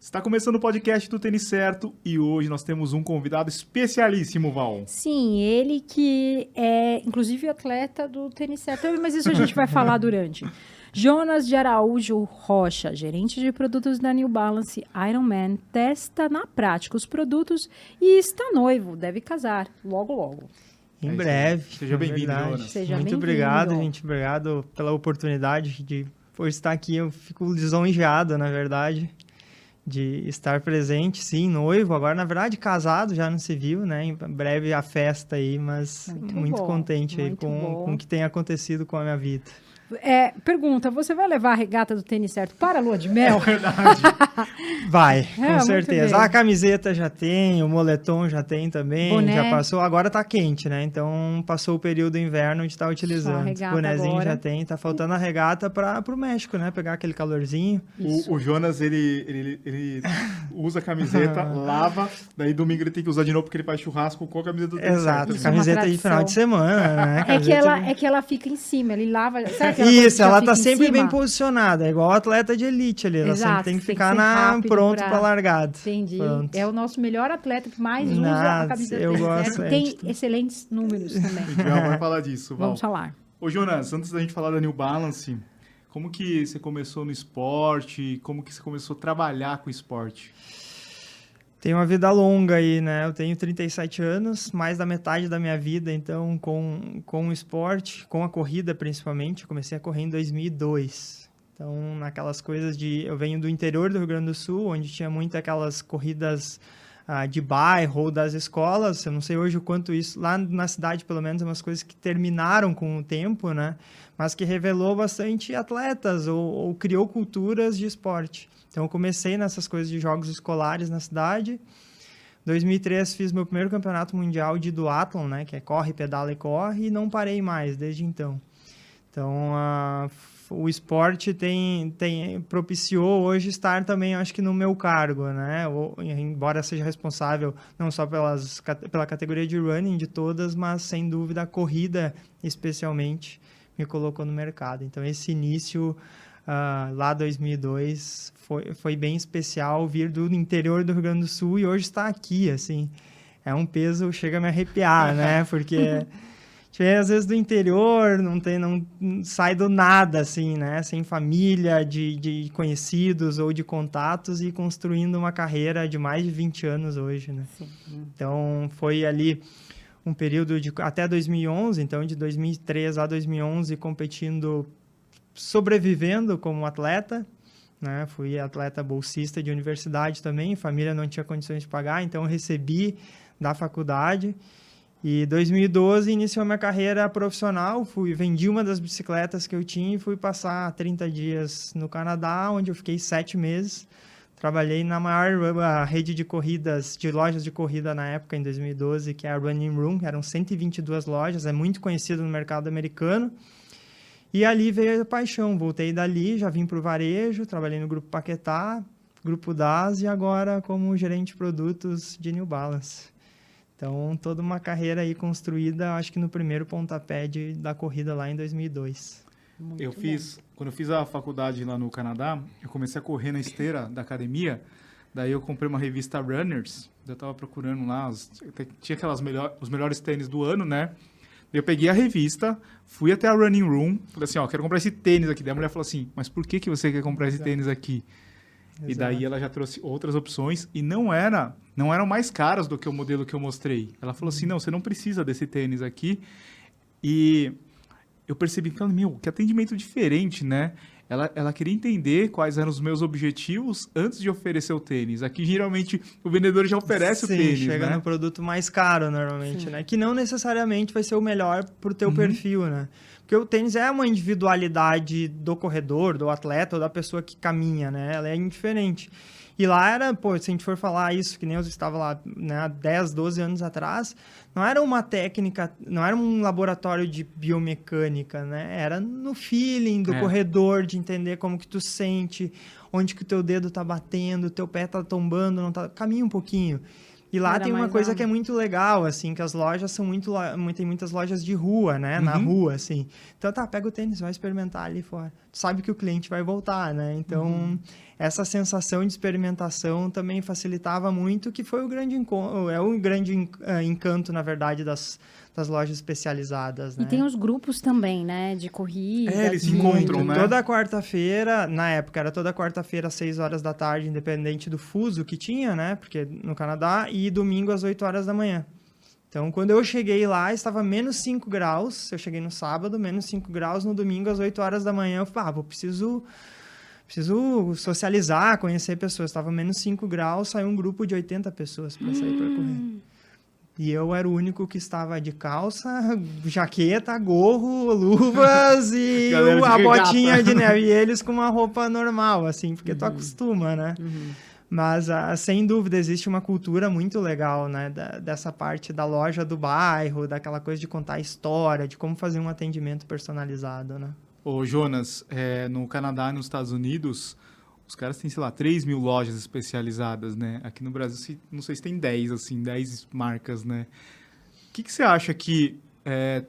Está começando o podcast do Tênis Certo e hoje nós temos um convidado especialíssimo, Val. Sim, ele que é, inclusive, atleta do Tênis Certo, mas isso a gente vai falar durante. Jonas de Araújo Rocha, gerente de produtos da New Balance Ironman, testa na prática os produtos e está noivo, deve casar logo, logo. Em breve. Seja bem-vindo, Jonas. Seja Muito bem-vindo. obrigado, gente. Obrigado pela oportunidade de por estar aqui. Eu fico lisonjeado, na verdade, de estar presente, sim, noivo. Agora, na verdade, casado já no civil, né? Em breve a festa aí, mas muito bom, contente aí muito com o que tem acontecido com a minha vida. Pergunta, você vai levar a regata do Tênis Certo para a lua de mel? É verdade. Vai, com muito certeza. bem. A camiseta já tem, o moletom já tem também, Boné. já passou. Agora tá quente, né? Então passou o período inverno de estar utilizando. regata Bonezinho agora. já tem, tá faltando a regata pro México, né? Pegar aquele calorzinho. O Jonas, ele usa a camiseta, lava, daí domingo ele tem que usar de novo porque ele faz churrasco com a camiseta do Tênis Exato, Certo. Isso é uma camiseta de final de semana, né? É que ela fica em cima, ele lava... Sabe aquela coisa que Isso, já ela fica tá em sempre cima? bem posicionada, é igual atleta de elite ali, ela Exato, sempre tem que tem que ficar ser rápido pronto pra- pra largada. Entendi. Pronto. É o nosso melhor atleta que mais usa a Nada, camisa do eu Tênis gosto, Certo. é, Tem tipo- excelentes números também. A gente já vai falar disso, Val. Vamos falar. Ô, Jonas, antes da gente falar da New Balance, como que você começou no esporte? Como que você começou a trabalhar com o esporte? Tenho uma vida longa aí, né? Eu tenho 37 anos, mais da metade da minha vida, então, com o esporte, com a corrida principalmente. Eu comecei a correr em 2002. Então, naquelas coisas de... Eu venho do interior do Rio Grande do Sul, onde tinha muito aquelas corridas de bairro ou das escolas. Eu não sei hoje o quanto isso... Lá na cidade, pelo menos, é umas coisas que terminaram com o tempo, né? Mas que revelou bastante atletas ou criou culturas de esporte. Então, eu comecei nessas coisas de jogos escolares na cidade. Em 2003, fiz meu primeiro campeonato mundial de duatlon, né? Que é corre, pedala e corre. E não parei mais desde então. Então, o esporte propiciou hoje estar também, acho que no meu cargo, né? Embora seja responsável não só pela categoria de running de todas, mas, sem dúvida, a corrida, especialmente, me colocou no mercado. Então, esse início... lá 2002 foi bem especial vir do interior do Rio Grande do Sul e hoje está aqui, assim, é um peso, chega a me arrepiar, né, porque às vezes do interior não sai do nada, assim, né, sem família, de conhecidos ou de contatos e construindo uma carreira de mais de 20 anos hoje, né. Sim. Então foi ali um período até 2011, então de 2003 a 2011 competindo, sobrevivendo como atleta, né? Fui atleta bolsista de universidade também, família não tinha condições de pagar, então eu recebi da faculdade. E 2012 iniciou minha carreira profissional, vendi uma das bicicletas que eu tinha e fui passar 30 dias no Canadá, onde eu fiquei 7 meses. Trabalhei na maior rede de corridas, de lojas de corrida na época, em 2012, que é a Running Room, eram 122 lojas, é muito conhecido no mercado americano. E ali veio a paixão, voltei dali, já vim para o varejo, trabalhei no Grupo Paquetá, Grupo DAS e agora como gerente de produtos de New Balance. Então, toda uma carreira aí construída, acho que no primeiro pontapé da corrida lá em 2002. Quando eu fiz a faculdade lá no Canadá, eu comecei a correr na esteira da academia, daí eu comprei uma revista Runners, eu estava procurando lá, tinha os melhores tênis do ano, né? Eu peguei a revista, fui até a Running Room, falei assim, quero comprar esse tênis aqui. Daí a mulher falou assim, mas por que você quer comprar esse tênis aqui? Exato. E daí ela já trouxe outras opções e não eram mais caras do que o modelo que eu mostrei. Ela falou assim, não, você não precisa desse tênis aqui. E eu percebi, que atendimento diferente, né? Ela queria entender quais eram os meus objetivos antes de oferecer o tênis. Aqui, geralmente, o vendedor já oferece o tênis, chega né? no produto mais caro, normalmente, né? Que não necessariamente vai ser o melhor pro teu perfil, né? Porque o tênis é uma individualidade do corredor, do atleta ou da pessoa que caminha, né? Ela é indiferente. E lá era, se a gente for falar isso, que nem eu estava lá, né, há 10, 12 anos atrás, não era uma técnica, não era um laboratório de biomecânica, né? Era no feeling do corredor, de entender como que tu sente, onde que o teu dedo tá batendo, o teu pé tá tombando, não tá... Caminha um pouquinho. E lá Era tem uma mais coisa a- que é muito legal, assim, que as lojas são tem muitas lojas de rua, né? Na rua, assim. Então, pega o tênis, vai experimentar ali fora. Tu sabe que o cliente vai voltar, né? Então, essa sensação de experimentação também facilitava muito, que foi o grande encanto, na verdade, das lojas especializadas, né? E tem os grupos também, né? De corrida. Eles se de- encontram, né? Toda quarta-feira, na época, era toda quarta-feira às 6 horas da tarde, independente do fuso que tinha, né? Porque no Canadá, e domingo às 8 horas da manhã. Então, quando eu cheguei lá, estava menos 5 graus. Eu cheguei no sábado, menos 5 graus. No domingo, às 8 horas da manhã, eu falei, preciso socializar, conhecer pessoas. Estava menos 5 graus, saiu um grupo de 80 pessoas para sair para correr. E eu era o único que estava de calça, jaqueta, gorro, luvas e Galera de a regata. botinha de neve. E eles com uma roupa normal, assim, porque tu acostuma, né? Mas, sem dúvida, existe uma cultura muito legal, né? Dessa parte da loja do bairro, daquela coisa de contar história, de como fazer um atendimento personalizado, né? Ô, Jonas, no Canadá e nos Estados Unidos, os caras têm, sei lá, 3 mil lojas especializadas, né? Aqui no Brasil, não sei se tem 10, assim, 10 marcas, né? O que você acha que é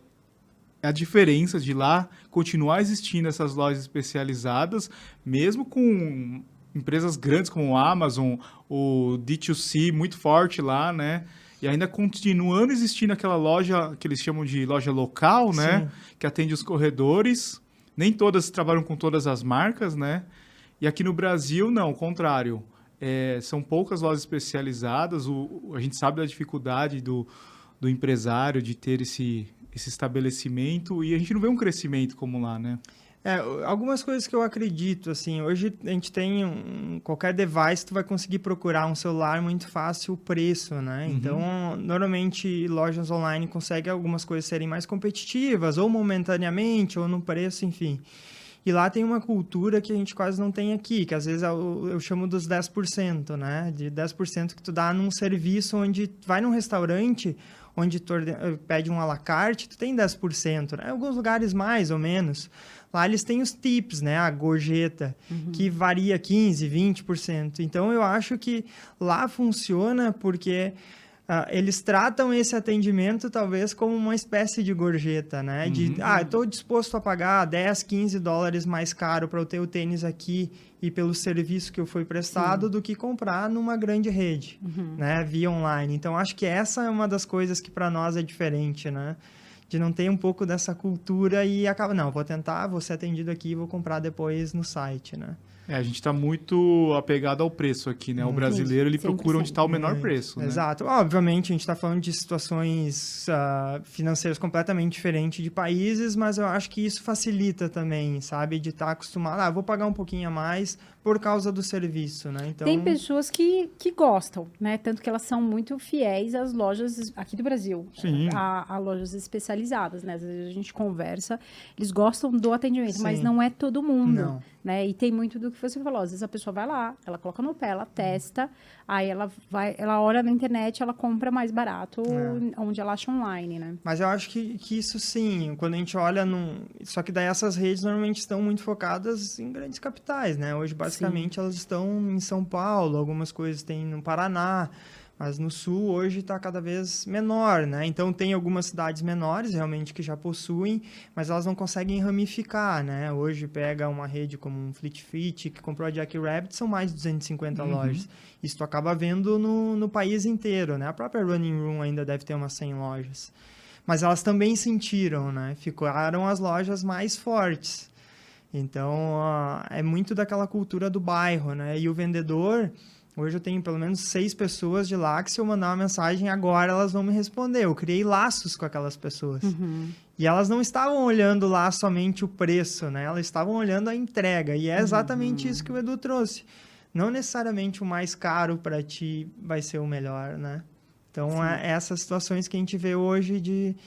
a diferença de lá continuar existindo essas lojas especializadas, mesmo com empresas grandes como a Amazon, o D2C muito forte lá, né? E ainda continuando existindo aquela loja que eles chamam de loja local, né? Sim. Que atende os corredores. Nem todas trabalham com todas as marcas, né? E aqui no Brasil, não, ao contrário. São poucas lojas especializadas. A gente sabe da dificuldade do empresário de ter esse estabelecimento e a gente não vê um crescimento como lá, né? Algumas coisas que eu acredito, assim, hoje a gente tem qualquer device, tu vai conseguir procurar um celular muito fácil o preço, né? Então, normalmente, lojas online conseguem algumas coisas serem mais competitivas, ou momentaneamente, ou no preço, enfim. E lá tem uma cultura que a gente quase não tem aqui, que às vezes eu chamo dos 10%, né? De 10% que tu dá num serviço onde tu vai num restaurante, onde tu pede um à la carte, tu tem 10%, né? Em alguns lugares mais ou menos. Lá eles têm os tips, né? A gorjeta, que varia 15%, 20%. Então, eu acho que lá funciona porque eles tratam esse atendimento talvez como uma espécie de gorjeta, né? Eu estou disposto a pagar 10, 15 dólares mais caro para eu ter o tênis aqui e pelo serviço que eu fui prestado do que comprar numa grande rede, né? Via online. Então, acho que essa é uma das coisas que para nós é diferente, né? De não ter um pouco dessa cultura e acaba, não, vou ser atendido aqui e vou comprar depois no site, né? A gente está muito apegado ao preço aqui, né? O brasileiro, ele procura onde está o menor preço, né? Exato. Obviamente, a gente está falando de situações financeiras completamente diferentes de países, mas eu acho que isso facilita também, sabe? De estar acostumado, vou pagar um pouquinho a mais por causa do serviço, né? Então... Tem pessoas que gostam, né? Tanto que elas são muito fiéis às lojas aqui do Brasil. Sim. A lojas especializadas, né? Às vezes a gente conversa, eles gostam do atendimento, Sim. mas não é todo mundo. Não. Né? E tem muito do que você falou. Às vezes a pessoa vai lá, ela coloca no pé, ela testa, aí ela olha na internet, ela compra mais barato onde ela acha online, né? Mas eu acho que isso sim, quando a gente olha Só que daí essas redes normalmente estão muito focadas em grandes capitais, né? Hoje, basicamente, elas estão em São Paulo, algumas coisas tem no Paraná, mas no Sul hoje está cada vez menor, né? Então, tem algumas cidades menores, realmente, que já possuem, mas elas não conseguem ramificar, né? Hoje, pega uma rede como um Fleet Feet, que comprou a Jackrabbit, são mais de 250 lojas. Isso tu acaba vendo no país inteiro, né? A própria Running Room ainda deve ter umas 100 lojas. Mas elas também sentiram, né? Ficaram as lojas mais fortes. Então, é muito daquela cultura do bairro, né? E o vendedor... Hoje eu tenho pelo menos 6 pessoas de lá que se eu mandar uma mensagem agora, elas vão me responder. Eu criei laços com aquelas pessoas. E elas não estavam olhando lá somente o preço, né? Elas estavam olhando a entrega. E é exatamente isso que o Edu trouxe. Não necessariamente o mais caro para ti vai ser o melhor, né? Então, essas situações que a gente vê hoje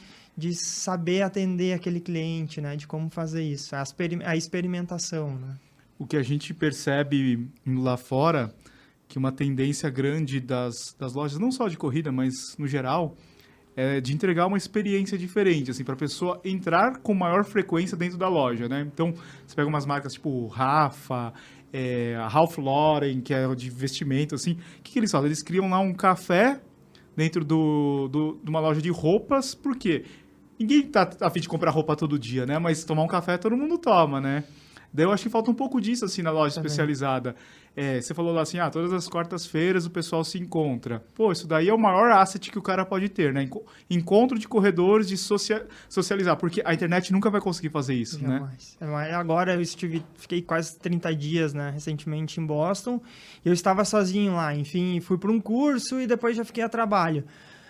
de saber atender aquele cliente, né? De como fazer isso. A experimentação, né? O que a gente percebe lá fora... que uma tendência grande das lojas, não só de corrida, mas no geral, é de entregar uma experiência diferente, assim, para a pessoa entrar com maior frequência dentro da loja, né? Então, você pega umas marcas tipo Rafa, a Ralph Lauren, que é de vestimento, assim, o que eles fazem? Eles criam lá um café dentro de uma loja de roupas, por quê? Ninguém tá a fim de comprar roupa todo dia, né? Mas tomar um café todo mundo toma, né? Daí eu acho que falta um pouco disso, assim, na loja Também. especializada. Você falou lá assim, todas as quartas-feiras o pessoal se encontra. Pô, isso daí é o maior asset que o cara pode ter, né? Encontro de corredores, de socializar. Porque a internet nunca vai conseguir fazer isso, né? Jamais. Agora fiquei quase 30 dias, né, recentemente em Boston. E eu estava sozinho lá. Enfim, fui para um curso e depois já fiquei a trabalho.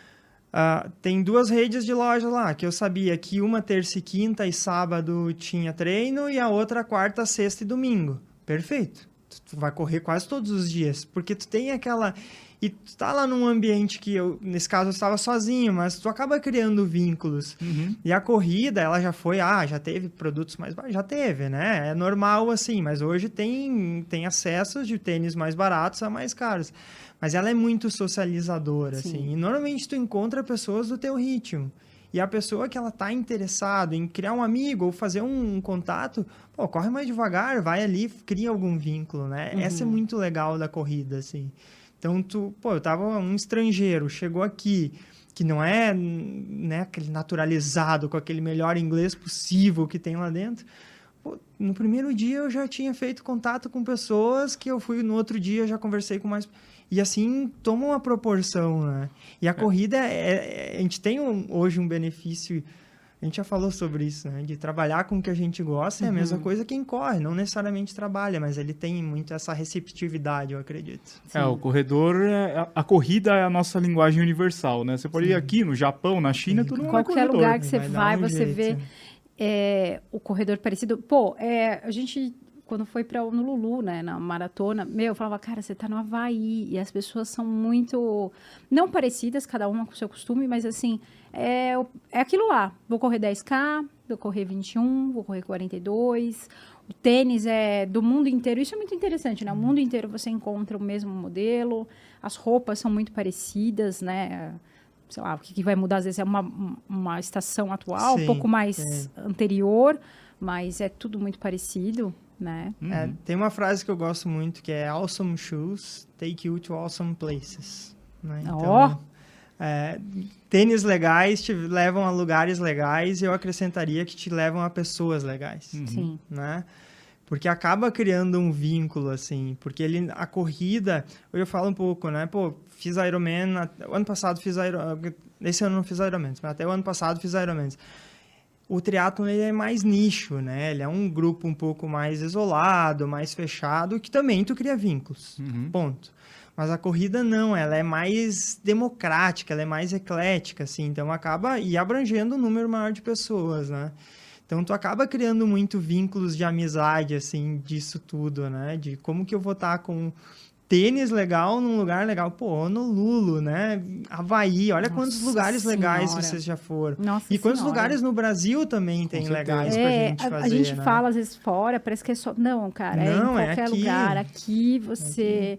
Tem 2 redes de loja lá, que eu sabia que uma terça e quinta e sábado tinha treino e a outra quarta, sexta e domingo. Perfeito. Tu vai correr quase todos os dias, porque tu tem aquela... E tu tá lá num ambiente que nesse caso eu estava sozinho, mas tu acaba criando vínculos. Uhum. E a corrida, ela já foi, já teve produtos mais baratos, já teve, né? É normal assim, mas hoje tem acessos de tênis mais baratos a mais caros. Mas ela é muito socializadora, Sim. assim. E normalmente tu encontra pessoas do teu ritmo. E a pessoa que ela tá interessada em criar um amigo ou fazer um contato, pô, corre mais devagar, vai ali, cria algum vínculo, né? Uhum. Essa é muito legal da corrida, assim. Então, eu tava um estrangeiro, chegou aqui, que não é, né, aquele naturalizado, com aquele melhor inglês possível que tem lá dentro. Pô, no primeiro dia eu já tinha feito contato com pessoas que eu fui no outro dia, já conversei com mais... E assim, toma uma proporção, né? E a corrida, a gente tem hoje um benefício, a gente já falou sobre isso, né? De trabalhar com o que a gente gosta é a mesma coisa quem corre, não necessariamente trabalha, mas ele tem muito essa receptividade, eu acredito. O corredor, a corrida é a nossa linguagem universal, né? Você pode ir aqui no Japão, na China, todo mundo é Qualquer corredor. lugar que você Vai vai, dar um você jeito. vê o corredor parecido. Pô, a gente, quando foi para no Lulu, né, na maratona, eu falava, cara, você tá no Havaí, e as pessoas são muito, não parecidas, cada uma com o seu costume, mas assim, é aquilo lá, vou correr 10K, vou correr 21, vou correr 42, o tênis é do mundo inteiro, isso é muito interessante, né, o mundo inteiro você encontra o mesmo modelo, as roupas são muito parecidas, né, sei lá, o que vai mudar às vezes é uma estação atual, Sim, um pouco mais anterior, mas é tudo muito parecido, né? Tem uma frase que eu gosto muito, que é awesome shoes take you to awesome places. Né? Então, tênis legais te levam a lugares legais e eu acrescentaria que te levam a pessoas legais. Sim. Né? Porque acaba criando um vínculo, assim, porque a corrida, eu falo um pouco, né? Pô, fiz Ironman, o ano passado fiz Ironman, esse ano não fiz Ironman, mas até o ano passado fiz Ironman. O triatlon ele é mais nicho, né? Ele é um grupo um pouco mais isolado, mais fechado, que também tu cria vínculos, ponto. Mas a corrida não, ela é mais democrática, ela é mais eclética, assim, então acaba abrangendo um número maior de pessoas, né? Então, tu acaba criando muito vínculos de amizade, assim, disso tudo, né? De como que eu vou estar com tênis legal num lugar legal. Pô, Honolulu, né? Havaí, olha quantos lugares legais vocês já foram. Nossa E quantos Senhora. lugares no Brasil também tem legais pra gente fazer, a gente né? fala às vezes fora, parece que é só... Não, cara, Não, é em qualquer aqui. lugar. Aqui você...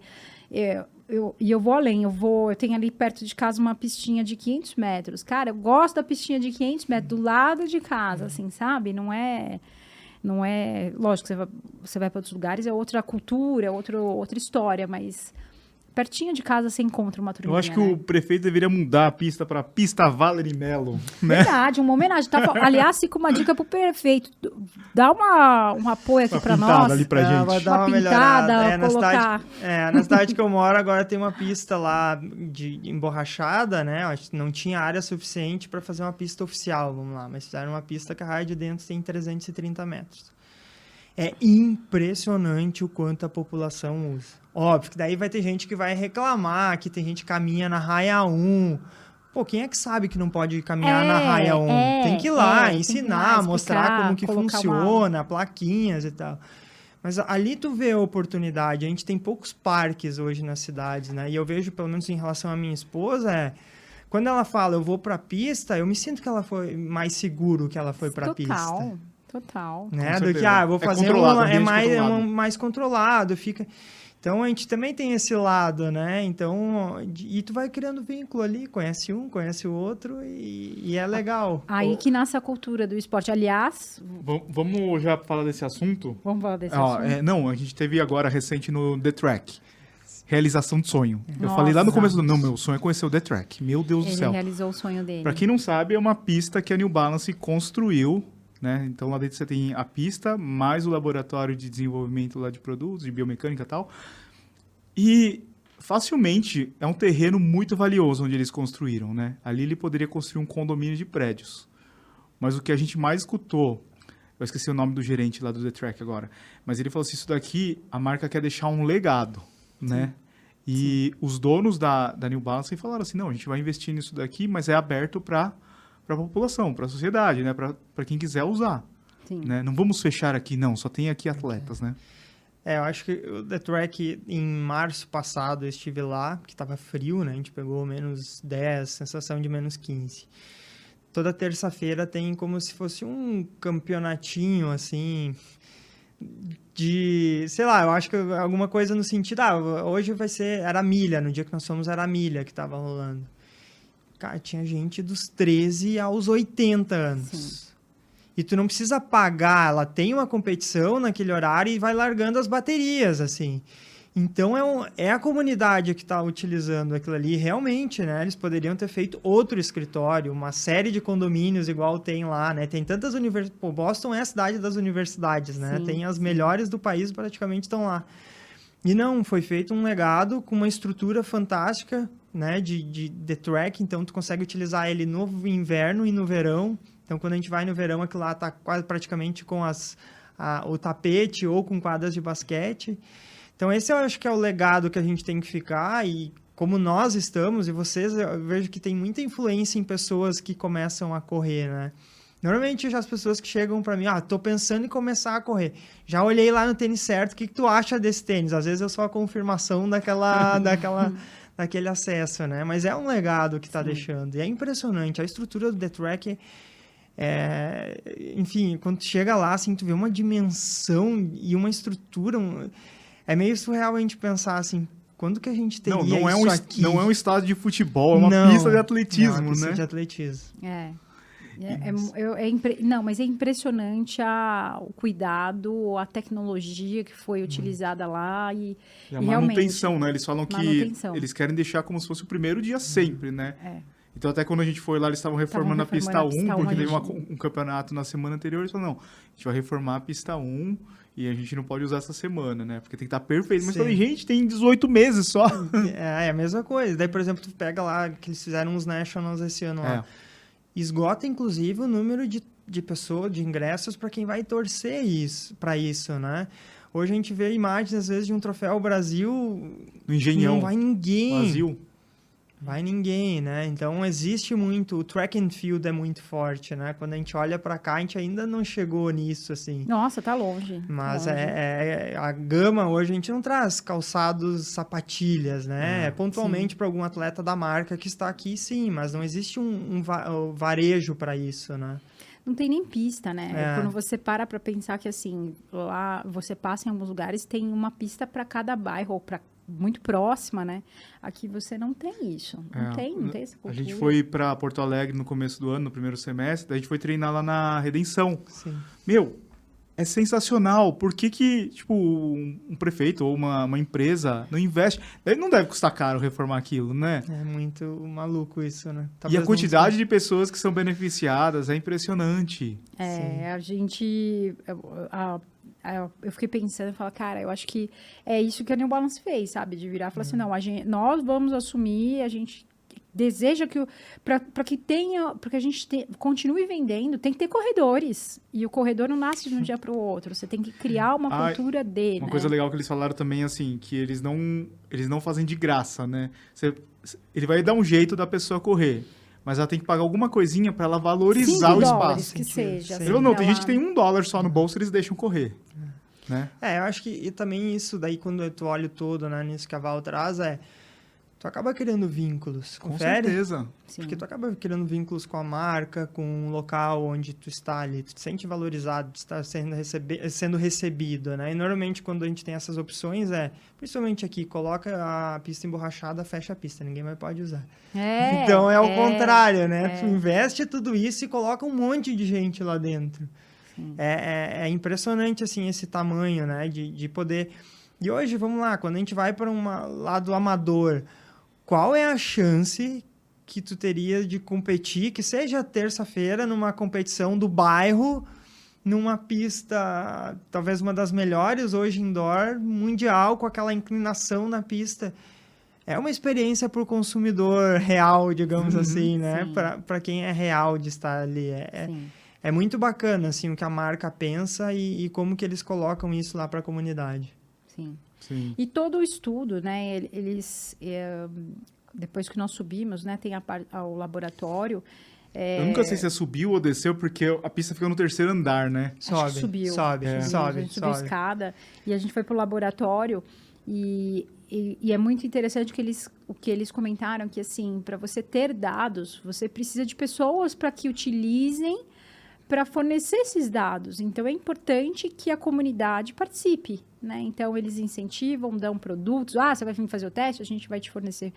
Eu vou além, eu tenho ali perto de casa uma pistinha de 500 metros. Cara, eu gosto da pistinha de 500 metros do lado de casa, assim, sabe? Não é, lógico, você vai para outros lugares, é outra cultura, outra história, mas pertinho de casa você encontra uma turminha, Eu acho que o prefeito deveria mudar a pista para Pista Valerie Mello, né? Verdade, uma homenagem. Aliás, fica uma dica pro prefeito. Dá um apoio aqui para pintada nós. ali pra gente. Vai dar Uma uma pintada, melhorada. colocar... Na cidade que eu moro agora tem uma pista lá de emborrachada, né? Acho que não tinha área suficiente para fazer uma pista oficial, vamos lá. Mas fizeram uma pista que a raia de dentro tem 330 metros. É impressionante o quanto a população usa. Óbvio que daí vai ter gente que vai reclamar, que tem gente que caminha na raia 1. Pô, quem é que sabe que não pode caminhar na raia 1? Tem que ir lá, ensinar, mostrar como que funciona, plaquinhas e tal. Mas ali tu vê a oportunidade. A gente tem poucos parques hoje nas cidades, né? E eu vejo, pelo menos em relação à minha esposa, quando ela fala, eu vou pra pista, eu me sinto que ela foi mais seguro que ela foi pra pista. Total. Né? Do que, vou fazer mais controlado, fica... Então, a gente também tem esse lado, né? Então, e tu vai criando vínculo ali, conhece um, conhece o outro e é legal. Aí que nasce a cultura do esporte. Aliás... Vamos já falar desse assunto? Vamos falar desse assunto. Não, a gente teve agora recente no The Track. realização de sonho. Eu Nossa. falei lá no começo não, meu sonho é conhecer o The Track. Meu Deus do Ele céu. realizou o sonho dele. Pra quem não sabe, é uma pista que a New Balance construiu, né? Então lá dentro você tem a pista, mais o laboratório de desenvolvimento lá de produtos, de biomecânica e tal. E facilmente é um terreno muito valioso onde eles construíram, né? Ali ele poderia construir um condomínio de prédios. Mas o que a gente mais escutou, eu esqueci o nome do gerente lá do The Track agora, mas ele falou assim, isso daqui, a marca quer deixar um legado, né? E os donos da New Balance falaram assim, não, a gente vai investir nisso daqui, mas é aberto para a população, para a sociedade, né? Para quem quiser usar. Sim. Né? Não vamos fechar aqui, não, só tem aqui atletas, né? Eu acho que o The Track, em março passado, eu estive lá, que estava frio, né? A gente pegou menos 10, sensação de menos 15. Toda terça-feira tem como se fosse um campeonatinho, assim, de, sei lá, eu acho que alguma coisa no sentido, hoje vai ser, era milha, no dia que nós fomos era milha que estava rolando. Cara, tinha gente dos 13 aos 80 anos. Sim. E tu não precisa pagar, ela tem uma competição naquele horário e vai largando as baterias, assim. Então, é a comunidade que está utilizando aquilo ali. Realmente, né? Eles poderiam ter feito outro escritório, uma série de condomínios igual tem lá, né? Tem tantas universidades... Pô, Boston é a cidade das universidades, né? Sim, tem as melhores do país praticamente estão lá. E não, foi feito um legado com uma estrutura fantástica, né? De The Track, então tu consegue utilizar ele no inverno e no verão. Então, quando a gente vai no verão, aquilo lá está quase praticamente com o tapete ou com quadras de basquete. Então, esse eu acho que é o legado que a gente tem que ficar. E como nós estamos, e vocês, eu vejo que tem muita influência em pessoas que começam a correr, né? Normalmente, já as pessoas que chegam para mim, tô pensando em começar a correr. Já olhei lá no tênis certo, o que tu acha desse tênis? Às vezes, eu sou a confirmação daquele acesso, né? Mas é um legado que está deixando. E é impressionante. A estrutura do The Track... enfim, quando tu chega lá, assim, tu vê uma dimensão e uma estrutura, é meio surreal a gente pensar assim, quando que a gente teria isso aqui? Não é um estádio de futebol, é uma pista de atletismo, é uma pista né? de atletismo. Não, mas é impressionante o cuidado, a tecnologia que foi utilizada lá e a manutenção, realmente, né? Eles falam que eles querem deixar como se fosse o primeiro dia sempre, né? Então, até quando a gente foi lá, eles estavam reformando a pista 1, porque teve um campeonato na semana anterior. Eles falaram, não, a gente vai reformar a pista 1 e a gente não pode usar essa semana, né? Porque tem que estar perfeito. Mas eu falei, gente, tem 18 meses só. É a mesma coisa. Daí, por exemplo, tu pega lá, que eles fizeram uns Nationals esse ano lá. Esgota, inclusive, o número de pessoas, de ingressos para quem vai torcer para isso, né? Hoje a gente vê imagens, às vezes, de um troféu Brasil... No Engenhão. Não vai ninguém. Vazio. Vai ninguém, né? Então, existe muito... O track and field é muito forte, né? Quando a gente olha para cá, a gente ainda não chegou nisso, assim. Nossa, tá longe. Mas a gama hoje, a gente não traz calçados, sapatilhas, né? Pontualmente para algum atleta da marca que está aqui, sim. Mas não existe um varejo para isso, né? Não tem nem pista, né? Quando você para pensar que, assim, lá você passa em alguns lugares, tem uma pista para cada bairro, ou para muito próxima, né? Aqui você não tem isso. Não tem essa cultura. A gente foi para Porto Alegre no começo do ano, no primeiro semestre, daí a gente foi treinar lá na Redenção. Sim. Meu, é sensacional. Por que tipo, um prefeito ou uma empresa não investe? Daí não deve custar caro reformar aquilo, né? É muito maluco isso, né? Talvez e a quantidade de pessoas que são beneficiadas é impressionante. A gente... eu fiquei pensando e falei, cara, eu acho que é isso que a New Balance fez, sabe? De virar e falar assim, não, nós vamos assumir, a gente deseja que para que a gente continue vendendo, tem que ter corredores. E o corredor não nasce de um dia para o outro. Você tem que criar uma cultura dele. Uma coisa legal que eles falaram também, assim, que eles não fazem de graça, né? Ele vai dar um jeito da pessoa correr. Mas ela tem que pagar alguma coisinha para ela valorizar o espaço. Que seja. Tem gente que tem $1 só no bolso, eles deixam correr. Né? Eu acho que e também isso daí, quando tu olha todo, né, nisso que a Val traz, tu acaba criando vínculos. Com certeza. Porque tu acaba criando vínculos com a marca, com o local onde tu está ali. Tu te sente valorizado, tu está sendo recebido, né? E normalmente quando a gente tem essas opções, principalmente aqui, coloca a pista emborrachada, fecha a pista, ninguém mais pode usar. Então é o contrário, né? Tu investe tudo isso e coloca um monte de gente lá dentro. É impressionante, assim, esse tamanho, né? De poder... E hoje, vamos lá, quando a gente vai para um lado amador, qual é a chance que tu teria de competir, que seja terça-feira, numa competição do bairro, numa pista, talvez uma das melhores hoje indoor, mundial, com aquela inclinação na pista? É uma experiência para o consumidor real, digamos assim, né? Para quem é real de estar ali. É muito bacana, assim, o que a marca pensa e como que eles colocam isso lá para a comunidade. Sim. E todo o estudo, né? Depois que nós subimos, né? Tem o laboratório. Eu nunca sei se subiu ou desceu, porque a pista fica no 3º andar, né? Sobe. Subiu. Sobe. A gente subiu a escada e a gente foi para o laboratório e é muito interessante o que eles comentaram, que assim, para você ter dados, você precisa de pessoas para que utilizem para fornecer esses dados. Então, é importante que a comunidade participe, né? Então, eles incentivam, dão produtos. Você vai vir fazer o teste, a gente vai te fornecer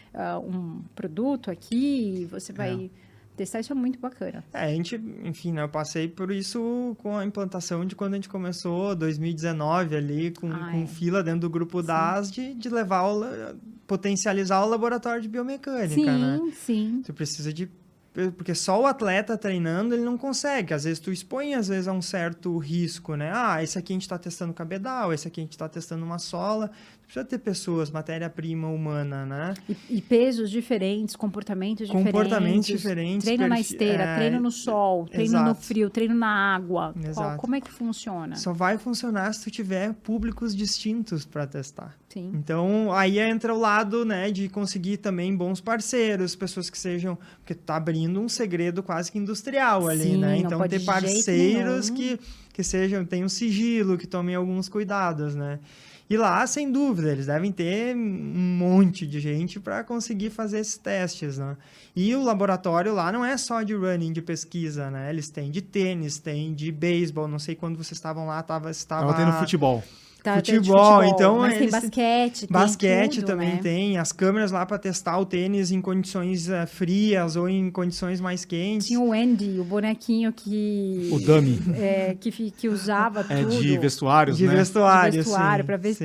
um produto aqui, você vai testar. Isso é muito bacana. A gente, enfim, né, eu passei por isso com a implantação de quando a gente começou, 2019, ali, com fila dentro do grupo DAS de levar, potencializar o laboratório de biomecânica, né? Sim. Você precisa de... Porque só o atleta treinando, ele não consegue. Às vezes tu expõe, às vezes, a um certo risco, né? Esse aqui a gente está testando cabedal, esse aqui a gente está testando uma sola. Precisa ter pessoas, matéria-prima humana, né? E pesos diferentes, comportamentos diferentes. Treino na esteira, treino no sol, treino no frio, treino na água. Como é que funciona? Só vai funcionar se tu tiver públicos distintos para testar. Sim. Então, aí entra o lado, né, de conseguir também bons parceiros, pessoas que sejam... Porque tu tá abrindo um segredo quase que industrial ali, né? Então, ter parceiros que tenham sigilo, que tomem alguns cuidados, né? E lá, sem dúvida, eles devem ter um monte de gente para conseguir fazer esses testes, né? E o laboratório lá não é só de running, de pesquisa, né? Eles têm de tênis, têm de beisebol. Não sei quando vocês estavam lá, estava tendo futebol. Futebol, então... Mas tem basquete, basquete tudo, também né? tem. As câmeras lá para testar o tênis em condições frias ou em condições mais quentes. Tinha o Andy, o bonequinho que... O dummy. Que usava tudo. De vestuários, né? De vestuário, para ver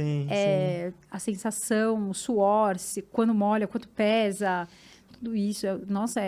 a sensação, o suor, quando molha, quanto pesa, tudo isso. Nossa,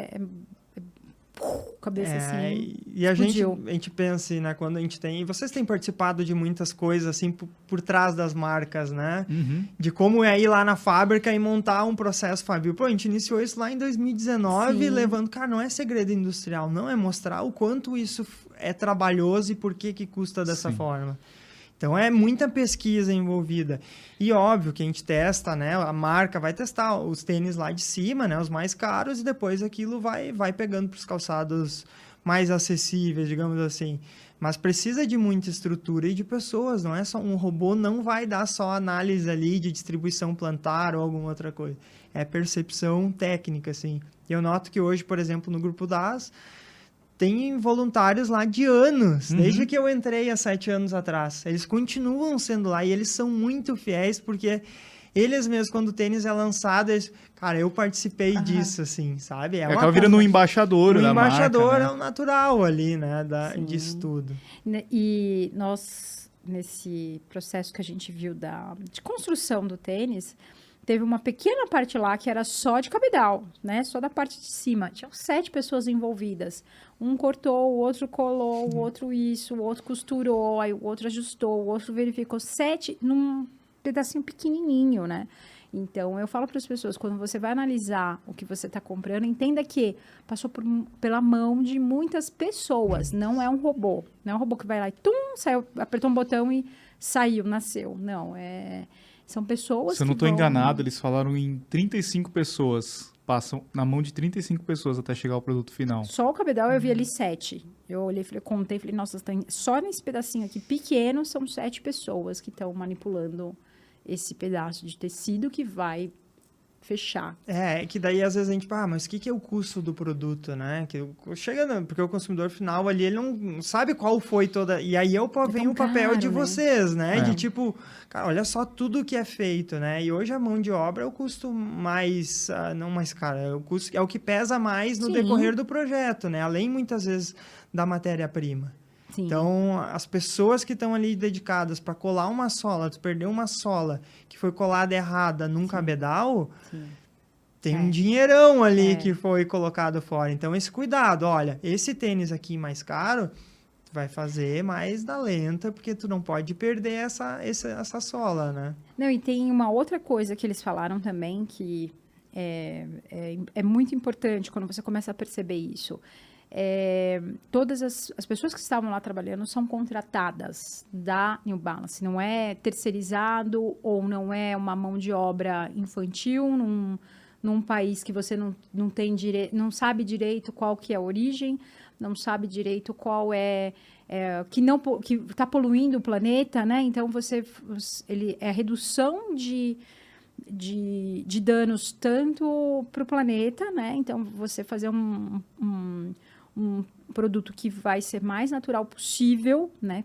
cabeça assim. E a gente pensa, né, quando a gente tem... Vocês têm participado de muitas coisas, assim, por trás das marcas, né? Uhum. De como é ir lá na fábrica e montar um processo fabril. A gente iniciou isso lá em 2019, levando... Cara, não é segredo industrial, não é mostrar o quanto isso é trabalhoso e por que custa dessa forma. Então, é muita pesquisa envolvida. E óbvio que a gente testa, né? A marca vai testar os tênis lá de cima, né? Os mais caros, e depois aquilo vai pegando para os calçados mais acessíveis, digamos assim. Mas precisa de muita estrutura e de pessoas, não é só um robô, não vai dar só análise ali de distribuição plantar ou alguma outra coisa. É percepção técnica, assim. E eu noto que hoje, por exemplo, no grupo DAS, tem voluntários lá de anos, desde que eu entrei há 7 anos atrás. Eles continuam sendo lá e eles são muito fiéis, porque eles mesmos, quando o tênis é lançado, eles... Cara, eu participei disso, assim, sabe? Acaba virando um embaixador da marca. O embaixador é o natural ali, né? Disso tudo. E nós, nesse processo que a gente viu de construção do tênis... Teve uma pequena parte lá que era só de cabedal, né? Só da parte de cima. Tinham 7 pessoas envolvidas. Um cortou, o outro colou, o outro isso, o outro costurou, aí o outro ajustou, o outro verificou. 7 num pedacinho pequenininho, né? Então, eu falo para as pessoas, quando você vai analisar o que você está comprando, entenda que passou pela mão de muitas pessoas. Não é um robô. Não é um robô que vai lá e saiu, apertou um botão e saiu, nasceu. Não, são pessoas. Se eu não estou enganado, eles falaram em 35 pessoas. Passam na mão de 35 pessoas até chegar ao produto final. Só o cabedal eu vi ali 7. Eu olhei, contei, falei, nossa, só nesse pedacinho aqui pequeno são 7 pessoas que estão manipulando esse pedaço de tecido que vai fechar. Que daí às vezes a gente fala, mas o que é o custo do produto, né? Porque o consumidor final ali, ele não sabe qual foi toda... E aí vem o papel de vocês, né? De tipo, cara, olha só tudo que é feito, né? E hoje a mão de obra é o custo mais... não mais caro, é o que pesa mais no decorrer do projeto, né? Além, muitas vezes, da matéria-prima. Sim. Então, as pessoas que estão ali dedicadas para colar uma sola, tu perdeu uma sola que foi colada errada num cabedal, Sim. tem um dinheirão ali É. que foi colocado fora. Então, esse cuidado, olha, esse tênis aqui mais caro, tu vai fazer mais da lenta, porque tu não pode perder essa sola, né? Não, e tem uma outra coisa que eles falaram também que é muito importante quando você começa a perceber isso. Todas as pessoas que estavam lá trabalhando são contratadas da New Balance, não é terceirizado ou não é uma mão de obra infantil num país que você não tem não sabe direito qual que é a origem, não sabe direito qual que está poluindo o planeta, né? Então é a redução de danos tanto para o planeta, né? Então você fazer um produto que vai ser mais natural possível, né?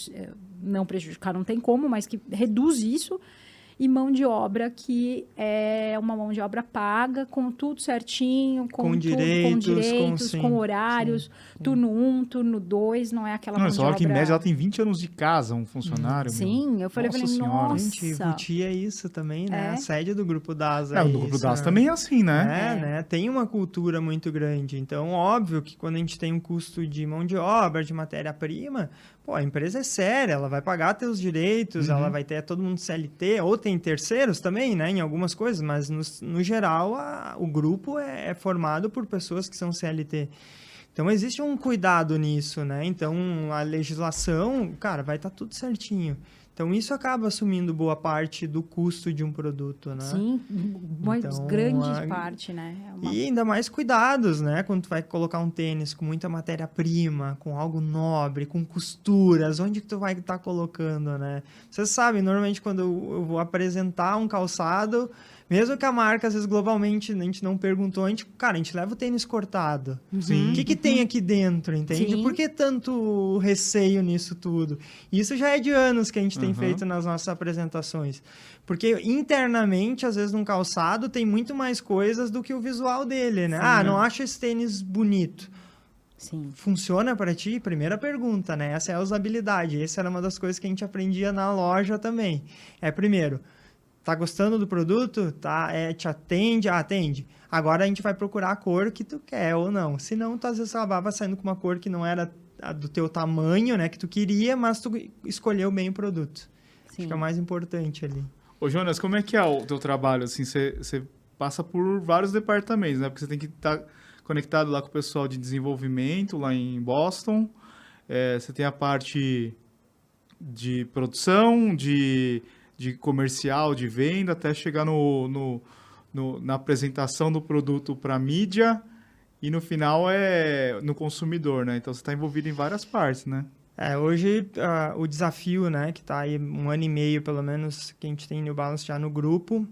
Não prejudicar, não tem como, mas que reduz isso. E mão de obra que é uma mão de obra paga, com tudo certinho, com direitos, com horários, turno 1, turno 2, não é aquela mão de Não, obra... que em média ela tem 20 anos de casa, um funcionário. Sim, eu falei, Nossa Senhora. nossa... Gente, Ruti é isso também, né? A sede do Grupo DAS o do Grupo DAS também é assim, né? Né? Tem uma cultura muito grande. Então, óbvio que quando a gente tem um custo de mão de obra, de matéria-prima, pô, a empresa é séria, ela vai pagar teus direitos, ela vai ter todo mundo CLT, ou tem terceiros também, né, em algumas coisas, mas no geral o grupo é formado por pessoas que são CLT. Então, existe um cuidado nisso, né? Então, a legislação, cara, vai estar tudo certinho. Então, isso acaba assumindo boa parte do custo de um produto, né? Sim, uma grande parte, né? E ainda mais cuidados, né? Quando tu vai colocar um tênis com muita matéria-prima, com algo nobre, com costuras, onde que tu vai estar colocando, né? Vocês sabem, normalmente quando eu vou apresentar um calçado, mesmo que a marca, às vezes, globalmente, a gente não perguntou, a gente leva o tênis cortado. Sim. O que tem aqui dentro, entende? Sim. Por que tanto receio nisso tudo? Isso já é de anos que a gente tem feito nas nossas apresentações. Porque internamente, às vezes, num calçado, tem muito mais coisas do que o visual dele, né? Sim. Não acho esse tênis bonito. Sim. Funciona para ti? Primeira pergunta, né? Essa é a usabilidade. Essa era uma das coisas que a gente aprendia na loja também. Primeiro... Tá gostando do produto? Tá, te atende? Atende. Agora a gente vai procurar a cor que tu quer ou não. Senão, tu às vezes acabava saindo com uma cor que não era a do teu tamanho, né? Que tu queria, mas tu escolheu bem o produto. Sim. Acho que é o mais importante ali. Ô, Jonas, como é que é o teu trabalho? Assim, você passa por vários departamentos, né? Porque você tem que estar conectado lá com o pessoal de desenvolvimento, lá em Boston. Você tem a parte de produção, de comercial, de venda, até chegar na apresentação do produto para a mídia e no final no consumidor, né? Então, você está envolvido em várias partes, né? Hoje, o desafio, né, que está aí 1 ano e meio, pelo menos, que a gente tem New Balance já no grupo,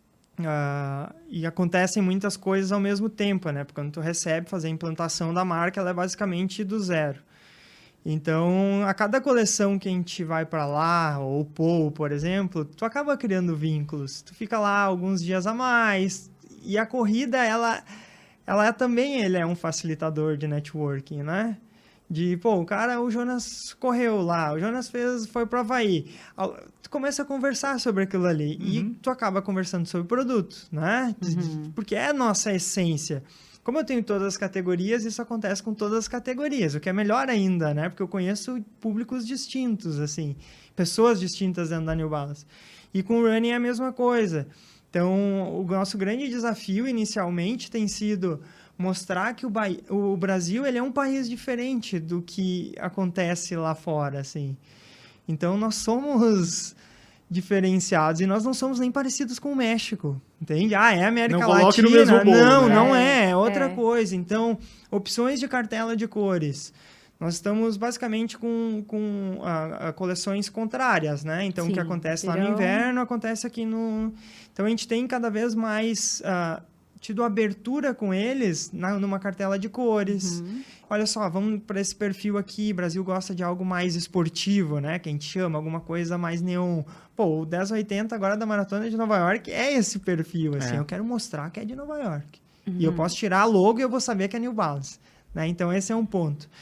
e acontecem muitas coisas ao mesmo tempo, né? Porque quando tu recebe fazer a implantação da marca, ela é basicamente do zero. Então, a cada coleção que a gente vai para lá, ou o Paul, por exemplo, tu acaba criando vínculos. Tu fica lá alguns dias a mais. E a corrida, ele é um facilitador de networking, né? O Jonas correu lá, o Jonas foi para o Havaí. Tu começa a conversar sobre aquilo ali. E tu acaba conversando sobre o produto, né? Porque é a nossa essência. Como eu tenho todas as categorias, isso acontece com todas as categorias, o que é melhor ainda, né? Porque eu conheço públicos distintos, assim, pessoas distintas dentro da New Balance. E com o running é a mesma coisa. Então, o nosso grande desafio, inicialmente, tem sido mostrar que o Brasil ele é um país diferente do que acontece lá fora, assim. Então, nós somos diferenciados e nós não somos nem parecidos com o México, entende? É América não Latina. Coloque no mesmo bolo, não, né? não é outra coisa. Então, opções de cartela de cores. Nós estamos basicamente com coleções contrárias, né? Então, o que acontece lá no inverno, acontece aqui no... Então, a gente tem cada vez mais tido abertura com eles numa cartela de cores. Olha só, vamos para esse perfil aqui, Brasil gosta de algo mais esportivo, né? Que a gente chama, alguma coisa mais neon. Pô, o 1080 agora da Maratona de Nova York é esse perfil, assim. Eu quero mostrar que é de Nova York. E eu posso tirar a logo e eu vou saber que é New Balance, né? Então, esse é um ponto.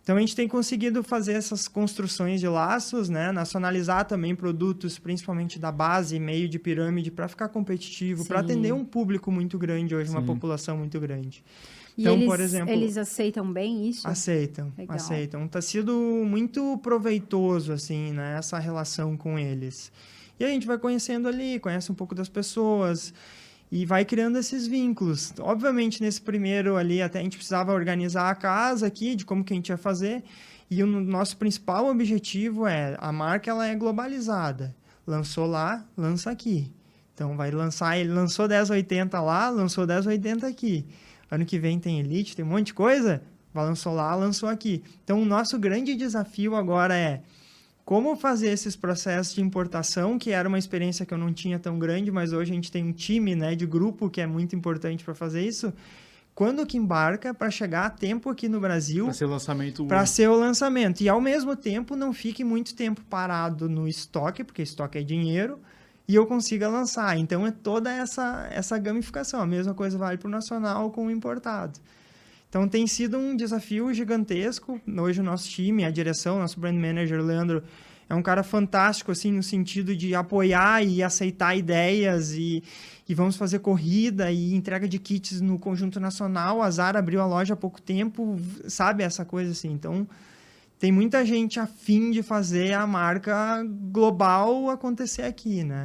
Então, a gente tem conseguido fazer essas construções de laços, né? Nacionalizar também produtos, principalmente da base, meio de pirâmide, para ficar competitivo, para atender um público muito grande hoje, uma população muito grande. E então, eles, por exemplo, eles aceitam bem isso? Aceitam. Tá sido muito proveitoso, assim, né? Essa relação com eles. E a gente vai conhecendo ali, conhece um pouco das pessoas e vai criando esses vínculos. Obviamente, nesse primeiro ali, até a gente precisava organizar a casa aqui, de como que a gente ia fazer. E o nosso principal objetivo a marca ela é globalizada. Lançou lá, lança aqui. Então, vai lançar, ele lançou 1080 lá, lançou 1080 aqui. Ano que vem tem Elite, tem um monte de coisa, lançou lá, lançou aqui. Então, o nosso grande desafio agora é como fazer esses processos de importação, que era uma experiência que eu não tinha tão grande, mas hoje a gente tem um time, né, de grupo que é muito importante para fazer isso. Quando que embarca para chegar a tempo aqui no Brasil? Para ser o lançamento. Para ser o lançamento. E, ao mesmo tempo, não fique muito tempo parado no estoque, porque estoque é dinheiro, e eu consiga lançar. Então, é toda essa gamificação. A mesma coisa vale para o nacional com o importado. Então, tem sido um desafio gigantesco. Hoje, o nosso time, a direção, nosso brand manager, Leandro, é um cara fantástico, assim, no sentido de apoiar e aceitar ideias e vamos fazer corrida e entrega de kits no conjunto nacional. A Zara abriu a loja há pouco tempo, sabe? Essa coisa, assim. Então, tem muita gente a fim de fazer a marca global acontecer aqui, né?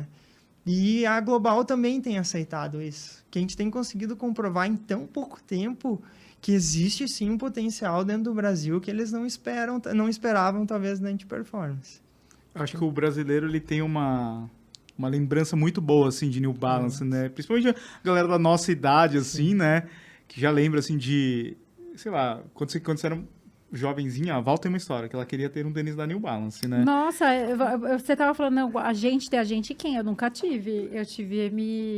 E a Global também tem aceitado isso. Que a gente tem conseguido comprovar em tão pouco tempo que existe sim um potencial dentro do Brasil que eles não esperavam talvez da Anti-Performance. Acho que o brasileiro ele tem uma lembrança muito boa assim de New Balance, né? Principalmente a galera da nossa idade assim, né? Que já lembra assim de, sei lá, quando você era jovenzinha, a Val tem uma história, que ela queria ter um tênis da New Balance, né? Nossa, você tava falando, não, a gente quem? Eu nunca tive. Eu tive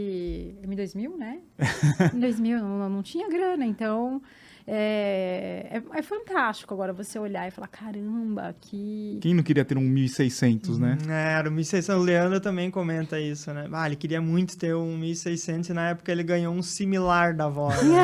M2000, né? M2000, não tinha grana, então é fantástico agora você olhar e falar, caramba, que... Quem não queria ter um 1600, né? Era o 1600, o Leandro também comenta isso, né? Ele queria muito ter um 1600 e na época ele ganhou um similar da avó, né?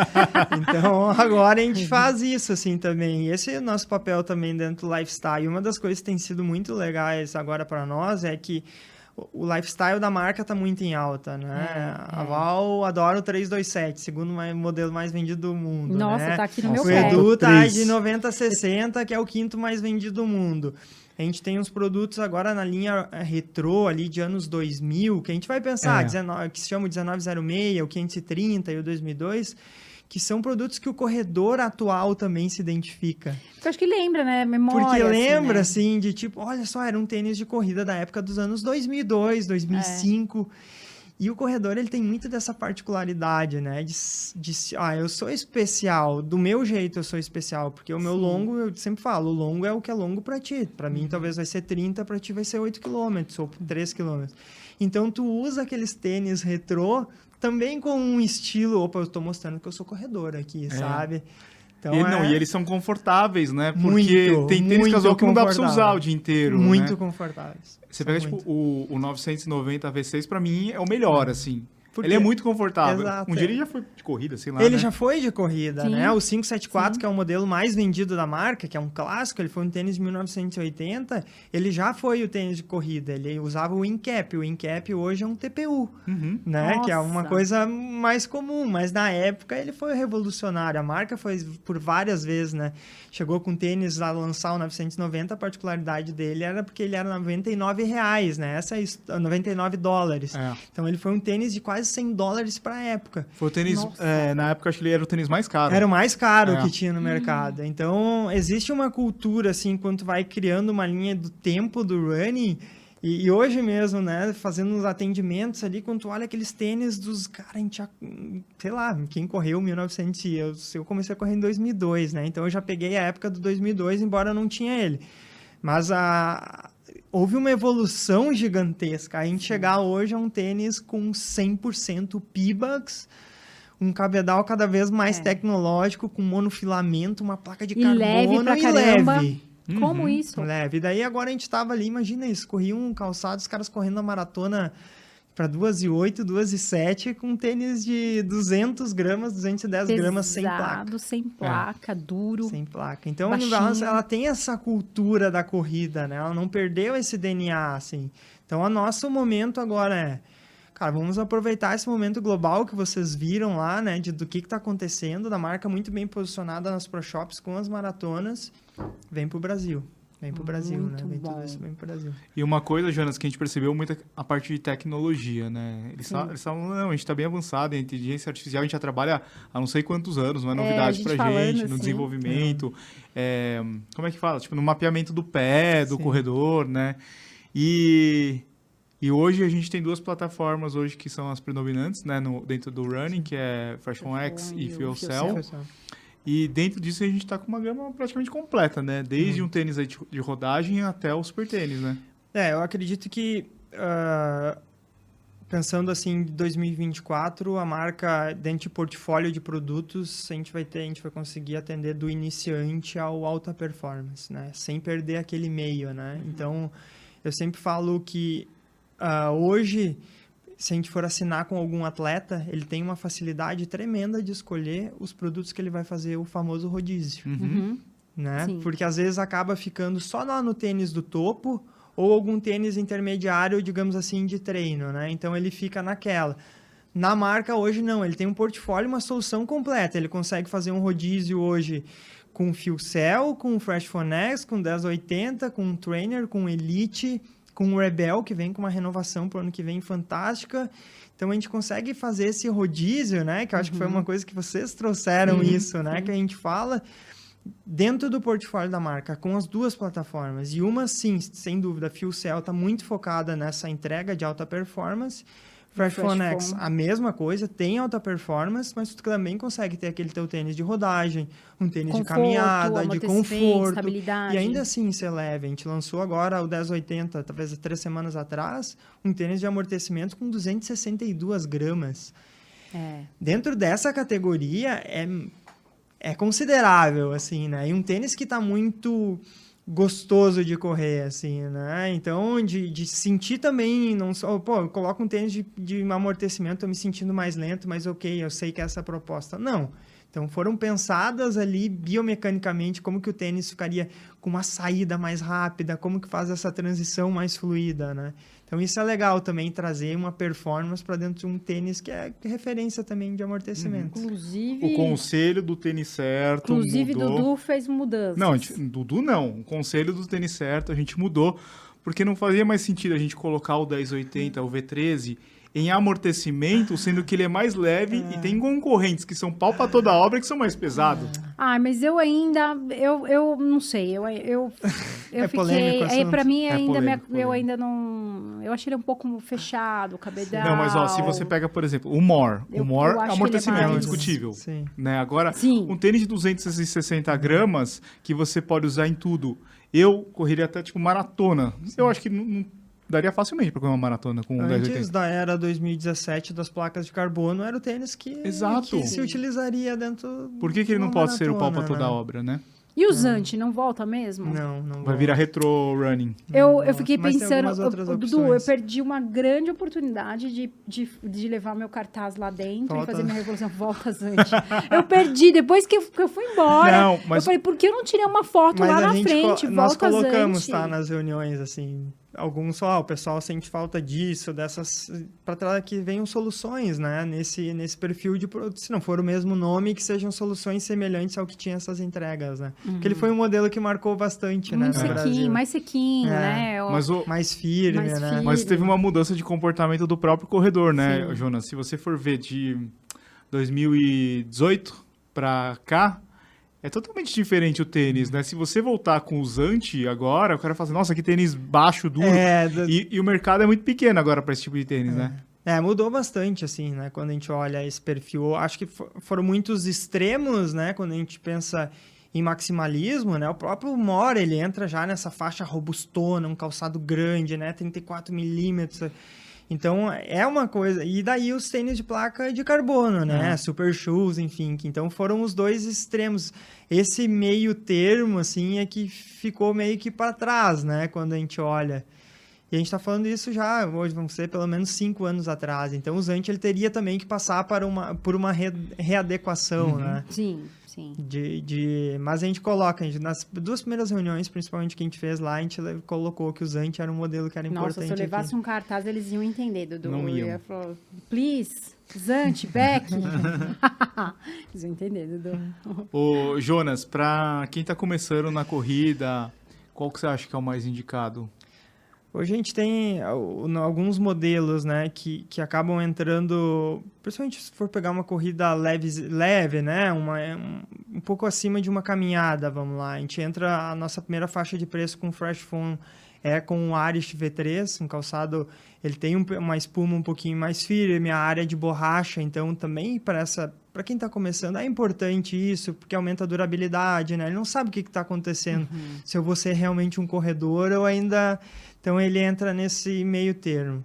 Então, agora a gente faz isso, assim, também. E esse é o nosso papel também dentro do lifestyle. E uma das coisas que tem sido muito legais agora para nós é que o lifestyle da marca está muito em alta, né? A Val adora o 327, segundo modelo mais vendido do mundo. Nossa, né? tá aqui no meu O pé. Edu tá de 9060, que é o quinto mais vendido do mundo. A gente tem uns produtos agora na linha retrô, ali de anos 2000, que a gente vai pensar, que se chama o 1906, o 530 e o 2002, que são produtos que o corredor atual também se identifica. Eu acho que lembra, né? Memória. Porque lembra, assim, né? assim, de tipo, olha só, era um tênis de corrida da época dos anos 2002, 2005. E o corredor, ele tem muito dessa particularidade, né? Eu sou especial, do meu jeito eu sou especial, porque o meu longo, eu sempre falo, o longo é o que é longo pra ti. Pra mim, talvez vai ser 30, pra ti vai ser 8 km ou 3 km. Então, tu usa aqueles tênis retrô também com um estilo, eu tô mostrando que eu sou corredor aqui, sabe? Então, e eles são confortáveis, né? Porque tem tênis casual que não dá pra você usar o dia inteiro, muito né? Confortáveis. Você pega, tipo, o 990 V6, pra mim, é o melhor, assim. Porque... Ele é muito confortável. Exato, um dia ele já foi de corrida, sei lá, Ele né? já foi de corrida, Sim. né? O 574, Sim. que é o modelo mais vendido da marca, que é um clássico, ele foi um tênis de 1980, ele já foi o tênis de corrida. Ele usava o InCap. O InCap hoje é um TPU, né? Nossa. Que é uma coisa mais comum, mas na época ele foi revolucionário. A marca foi por várias vezes, né? Chegou com tênis a lançar o 990, a particularidade dele era porque ele era R$99, né? Essa é $99. Então ele foi um tênis de quase $100 para a época. Foi o tênis, na época, acho que ele era o tênis mais caro. Era o mais caro que tinha no mercado. Então, existe uma cultura, assim, quando tu vai criando uma linha do tempo do running, e hoje mesmo, né, fazendo uns atendimentos ali, quando tu olha aqueles tênis dos caras, a gente já, sei lá, quem correu 1900, eu comecei a correr em 2002, né, então eu já peguei a época do 2002, embora eu não tinha ele. Mas houve uma evolução gigantesca. A gente chegar hoje a um tênis com 100% Pebax, um cabedal cada vez mais tecnológico, com monofilamento, uma placa de carbono leve pra e caramba. leve. Como isso? Leve. E daí agora a gente tava ali, imagina isso, corria um calçado, os caras correndo a maratona para 2,8, 2,7 com tênis de 200 gramas, 210 gramas sem placa. Pesado, sem placa, duro. Sem placa. Então, a New Baixinho. Balance, ela tem essa cultura da corrida, né? Ela não perdeu esse DNA, assim. Então, o nosso momento agora é... Cara, vamos aproveitar esse momento global que vocês viram lá, né? Do que está acontecendo, da marca muito bem posicionada nas Pro Shops com as maratonas. Vem pro Brasil. Vem pro Brasil, Muito né? Vem bom. tudo isso, vem pro Brasil. E uma coisa, Jonas, que a gente percebeu muito a parte de tecnologia, né? Eles falam, não, a gente está bem avançado em inteligência artificial, a gente já trabalha há não sei quantos anos, não é novidade a pra gente falando gente, no assim. desenvolvimento, como é que fala? Tipo, no mapeamento do pé, do Sim. corredor, né? E hoje a gente tem duas plataformas hoje que são as predominantes, né? Dentro do running, que é Freshform X e Fuel Cell. E dentro disso a gente está com uma gama praticamente completa, né? Desde um tênis aí de rodagem até o super tênis, né? Eu acredito que, pensando assim, em 2024, a marca, dentro de portfólio de produtos, a gente vai conseguir atender do iniciante ao alta performance, né? Sem perder aquele meio, né? Então, eu sempre falo que hoje, se a gente for assinar com algum atleta, ele tem uma facilidade tremenda de escolher os produtos que ele vai fazer o famoso rodízio, né? Sim. Porque às vezes acaba ficando só lá no tênis do topo ou algum tênis intermediário, digamos assim, de treino, né? Então ele fica naquela. Na marca hoje não, ele tem um portfólio, uma solução completa. Ele consegue fazer um rodízio hoje com Fuel Cell, com Freshform X, com 1080, com Trainer, com Elite, com o Rebel, que vem com uma renovação para o ano que vem fantástica. Então, a gente consegue fazer esse rodízio, né? Que eu acho que foi uma coisa que vocês trouxeram isso, né? Que a gente fala dentro do portfólio da marca, com as duas plataformas. E uma, sim, sem dúvida, a Fuel Cell está muito focada nessa entrega de alta performance. Freshform X, a mesma coisa, tem alta performance, mas tu também consegue ter aquele teu tênis de rodagem, um tênis de caminhada, de conforto. Estabilidade. E ainda assim ser leve. A gente lançou agora o 1080, talvez 3 semanas atrás, um tênis de amortecimento com 262 gramas. Dentro dessa categoria, é considerável, assim, né? E um tênis que está muito gostoso de correr, assim, né? Então, de sentir também, não só... Pô, eu coloco um tênis de amortecimento, tô me sentindo mais lento, mas ok, eu sei que é essa a proposta. Não. Então, foram pensadas ali biomecanicamente como que o tênis ficaria com uma saída mais rápida, como que faz essa transição mais fluida, né? Então, isso é legal também, trazer uma performance para dentro de um tênis que é referência também de amortecimento. Inclusive... O conselho do tênis certo Inclusive, mudou. Dudu fez mudanças. Não, Dudu não. O conselho do tênis certo a gente mudou, porque não fazia mais sentido a gente colocar o 1080, o V13, em amortecimento, sendo que ele é mais leve e tem concorrentes que são pau pra toda obra que são mais pesados. Mas eu ainda... Eu não sei. Eu fiquei... polêmico, Pra mim, polêmico. eu ainda não... Eu achei ele um pouco fechado, o cabedal. Não, mas ó, se você pega, por exemplo, o More. Eu O More, acho que amortecimento ele é mais- indiscutível. Sim. Né? Agora, Sim. um tênis de 260 gramas, que você pode usar em tudo. Eu correria até, tipo, maratona. Eu acho que não daria facilmente para correr uma maratona com um Antes 1080. da era 2017 das placas de carbono, era o tênis que se utilizaria dentro Por que ele de não uma pode ser o pau pra maratona, toda né? obra, né? E o Zante, não volta mesmo? Não Vai virar retro running. Eu fiquei Mas tem pensando, algumas outras Dudu, eu opções. perdi uma grande oportunidade de levar meu cartaz lá dentro Volta. e fazer minha revolução Volta Zante. Eu perdi, depois que eu fui embora. Não, mas- Eu falei, por que eu não tirei uma foto Mas lá a na gente frente? nós Volta colocamos, Zante. tá, nas reuniões, assim, alguns só, o pessoal sente falta disso, dessas, para trás que venham soluções, né, nesse perfil de produto, se não for o mesmo nome, que sejam soluções semelhantes ao que tinha essas entregas, né, porque ele foi um modelo que marcou bastante, né, Muito no Brasil. sequinho, mais sequinho, né? Mas, Mais firme, Mais né. firme. mas teve uma mudança de comportamento do próprio corredor, né, Sim. Jonas? Se você for ver de 2018 pra cá, é totalmente diferente o tênis, né? Se você voltar com o Zante agora, o cara fala assim, nossa, que tênis baixo, duro. E o mercado é muito pequeno agora para esse tipo de tênis, né? Mudou bastante, assim, né? Quando a gente olha esse perfil. Acho que foram muitos extremos, né? Quando a gente pensa em maximalismo, né? O próprio More, ele entra já nessa faixa robustona, um calçado grande, né? 34 milímetros. Então, é uma coisa... E daí os tênis de placa de carbono, né? Super Shoes, enfim. Então, foram os dois extremos. Esse meio termo, assim, é que ficou meio que para trás, né? Quando a gente olha... E a gente está falando isso já, hoje vão ser pelo menos 5 anos atrás. Então, o Zante ele teria também que passar por uma readequação, né? Sim, sim. Mas a gente coloca, nas 2 primeiras reuniões, principalmente que a gente fez lá, a gente colocou que o Zante era um modelo que era importante. Nossa, se eu levasse um cartaz, eles iam entender, Dudu. Não iam. Eu ia falar, please, Zante, Beck. Eles iam entender, Dudu. Ô, Jonas, para quem está começando na corrida, qual que você acha que é o mais indicado? Hoje a gente tem alguns modelos, né, que acabam entrando, principalmente se for pegar uma corrida leve, né, um pouco acima de uma caminhada, vamos lá. A gente entra, a nossa primeira faixa de preço com o Fresh Foam é com o Aris V3, um calçado, ele tem uma espuma um pouquinho mais firme, a área de borracha, então também para quem está começando é importante isso, porque aumenta a durabilidade, né? Ele não sabe o que está acontecendo, se eu vou ser realmente um corredor ou ainda... Então, ele entra nesse meio termo.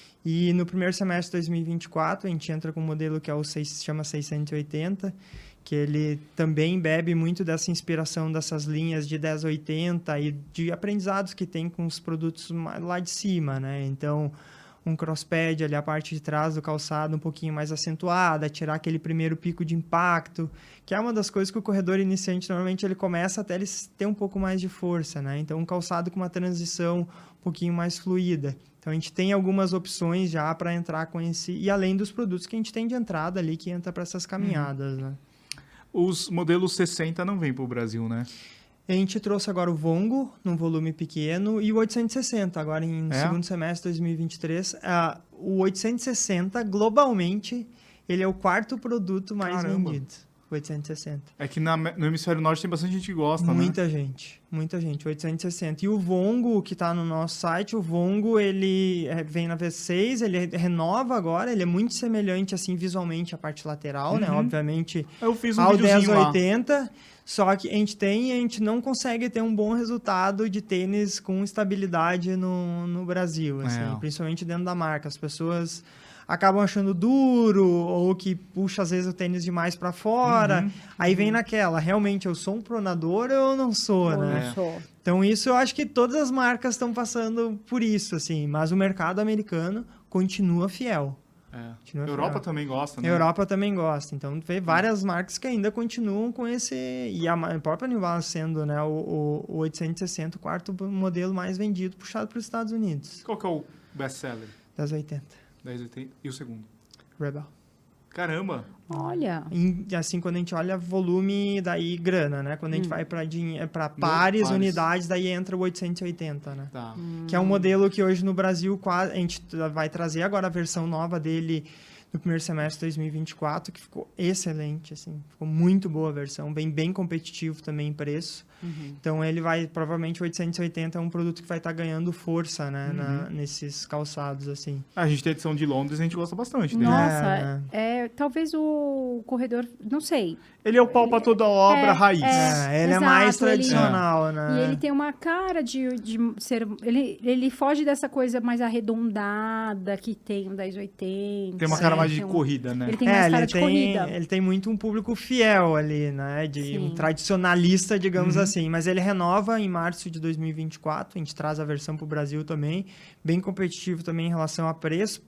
E no primeiro semestre de 2024, a gente entra com um modelo que se chama 680, que ele também bebe muito dessa inspiração dessas linhas de 1080 e de aprendizados que tem com os produtos lá de cima, né? Então, um crosspad ali, a parte de trás do calçado um pouquinho mais acentuada, tirar aquele primeiro pico de impacto, que é uma das coisas que o corredor iniciante, normalmente, ele começa até ele ter um pouco mais de força, né? Então, um calçado com uma transição um pouquinho mais fluida. Então, a gente tem algumas opções já para entrar com esse... E além dos produtos que a gente tem de entrada ali, que entra para essas caminhadas, né? Os modelos 60 não vêm para o Brasil, né? A gente trouxe agora o Vongo, num volume pequeno, e o 860, agora em segundo semestre de 2023. O 860, globalmente, ele é o 4º produto mais vendido. 860. É que no Hemisfério Norte tem bastante gente que gosta, muita gente, 860. E o Vongo, que está no nosso site, o Vongo, ele vem na V6, ele renova agora, ele é muito semelhante, assim, visualmente, à parte lateral, né? Obviamente, eu fiz um ao videozinho 1080, lá. Só que a gente não consegue ter um bom resultado de tênis com estabilidade no Brasil, assim, principalmente dentro da marca. As pessoas acabam achando duro, ou que puxa, às vezes, o tênis demais para fora. Aí vem naquela, realmente, eu sou um pronador ou eu não sou, né? Não sou. Então, isso eu acho que todas as marcas estão passando por isso, assim. Mas o mercado americano continua fiel. Continua Europa fiel. Também gosta, né? Europa também gosta. Então, tem várias marcas que ainda continuam com esse... E a própria New Balance sendo, né, o 860, o 4º modelo mais vendido, puxado para os Estados Unidos. Qual que é o best-seller? 1080. 1080. E o segundo? Rebel. Caramba! Olha! Assim, quando a gente olha volume, daí grana, né? Quando a gente vai para pares, unidades, daí entra o 880, né? Tá. Que é um modelo que hoje no Brasil, a gente vai trazer agora a versão nova dele no primeiro semestre de 2024, que ficou excelente, assim. Ficou muito boa a versão, bem competitivo também em preço. Então, ele vai, provavelmente, o 880 é um produto que vai estar ganhando força, né, nesses calçados, assim. A gente tem a edição de Londres, a gente gosta bastante dele. Nossa, talvez o corredor, não sei. Ele é o pau para toda obra raiz. Ele exato, é mais tradicional, né? E ele tem uma cara de ser... Ele foge dessa coisa mais arredondada que tem o 1080. Tem uma cara mais de corrida, né? Ele tem mais cara de corrida. Ele tem muito um público fiel ali, né? Um tradicionalista, digamos assim. Mas ele renova em março de 2024. A gente traz a versão para o Brasil também. Bem competitivo também em relação a preço.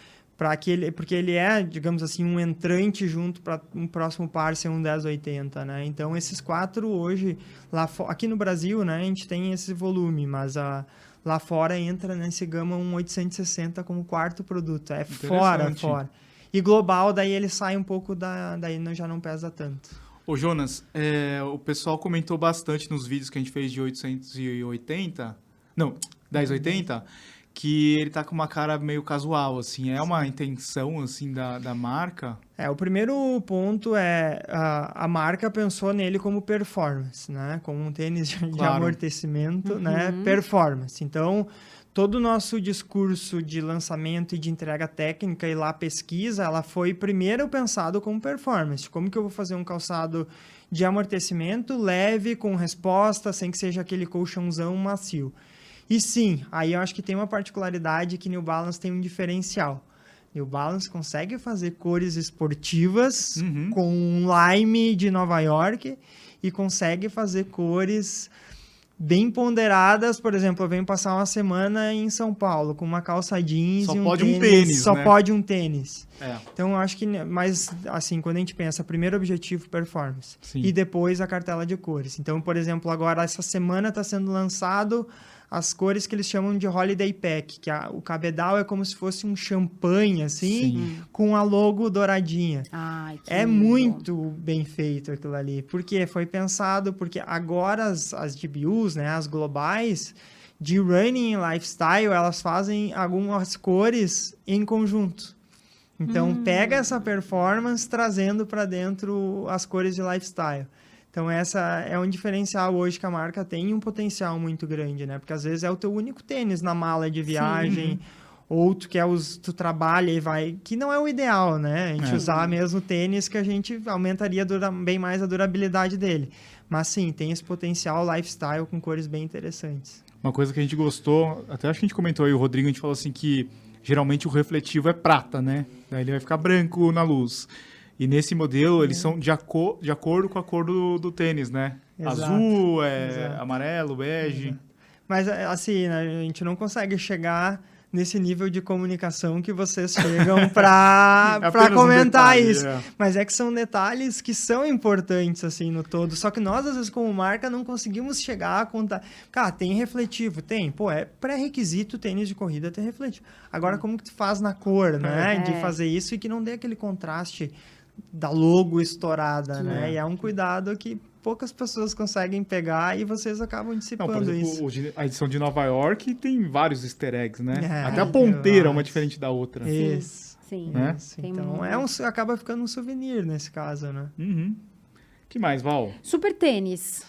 Porque ele é, digamos assim, um entrante junto para um próximo par ser um 1080, né? Então, esses 4 hoje, aqui no Brasil, né, a gente tem esse volume, mas lá fora entra nesse gama um 860 como 4º produto. É fora. E global, daí ele sai um pouco daí já não pesa tanto. Ô, Jonas, o pessoal comentou bastante nos vídeos que a gente fez de 880, não, 1080, que ele tá com uma cara meio casual, assim. É uma intenção, assim, da marca? O primeiro ponto é a marca pensou nele como performance, né? Como um tênis de amortecimento, né? Performance. Então, todo o nosso discurso de lançamento e de entrega técnica e lá pesquisa, ela foi primeiro pensado como performance. Como que eu vou fazer um calçado de amortecimento leve, com resposta, sem que seja aquele colchãozão macio? E sim, aí eu acho que tem uma particularidade que New Balance tem um diferencial. New Balance consegue fazer cores esportivas com um lime de Nova York e consegue fazer cores bem ponderadas. Por exemplo, eu venho passar uma semana em São Paulo com uma calça jeans Só e pode um tênis, só né? pode um tênis. É. Então, eu acho que, mas, assim, quando a gente pensa, primeiro objetivo, performance. Sim. E depois a cartela de cores. Então, por exemplo, agora, essa semana está sendo lançado as cores que eles chamam de Holiday Pack, que o cabedal é como se fosse um champanhe, assim, Sim. com a logo douradinha. Ai, que É lindo. muito bem feito aquilo ali. Porque foi pensado, porque agora as GBUs, né, as globais, de running e lifestyle, elas fazem algumas cores em conjunto. Então, pega essa performance trazendo para dentro as cores de lifestyle. Então, essa é um diferencial hoje que a marca tem, um potencial muito grande, né? Porque às vezes é o teu único tênis na mala de viagem, ou tu tu trabalha e vai... Que não é o ideal, né? A gente usar mesmo tênis que a gente aumentaria bem mais a durabilidade dele. Mas sim, tem esse potencial lifestyle com cores bem interessantes. Uma coisa que a gente gostou, até acho que a gente comentou aí, o Rodrigo, a gente falou assim que geralmente o refletivo é prata, né? Daí ele vai ficar branco na luz. E nesse modelo, eles são de acordo com a cor do tênis, né? Exato. Azul, Exato. amarelo, bege. Mas, assim, né, a gente não consegue chegar nesse nível de comunicação que vocês chegam para Apenas um comentar detalhe, isso. é. Mas é que são detalhes que são importantes, assim, no todo. Só que nós, às vezes, como marca, não conseguimos chegar a contar. Cara, tem refletivo? Tem. Pô, é pré-requisito tênis de corrida ter refletivo. Agora, como que tu faz na cor, né? De fazer isso e que não dê aquele contraste da logo estourada, né? E é um cuidado que poucas pessoas conseguem pegar e vocês acabam Não, dissipando por exemplo, isso. a edição de Nova York tem vários easter eggs, né? É, Até a tem ponteira, uma vários. diferente da outra. Isso. Sim. Né? Isso. Tem Então, muito. acaba ficando um souvenir nesse caso, né? Uhum. Que mais, Val? Super tênis.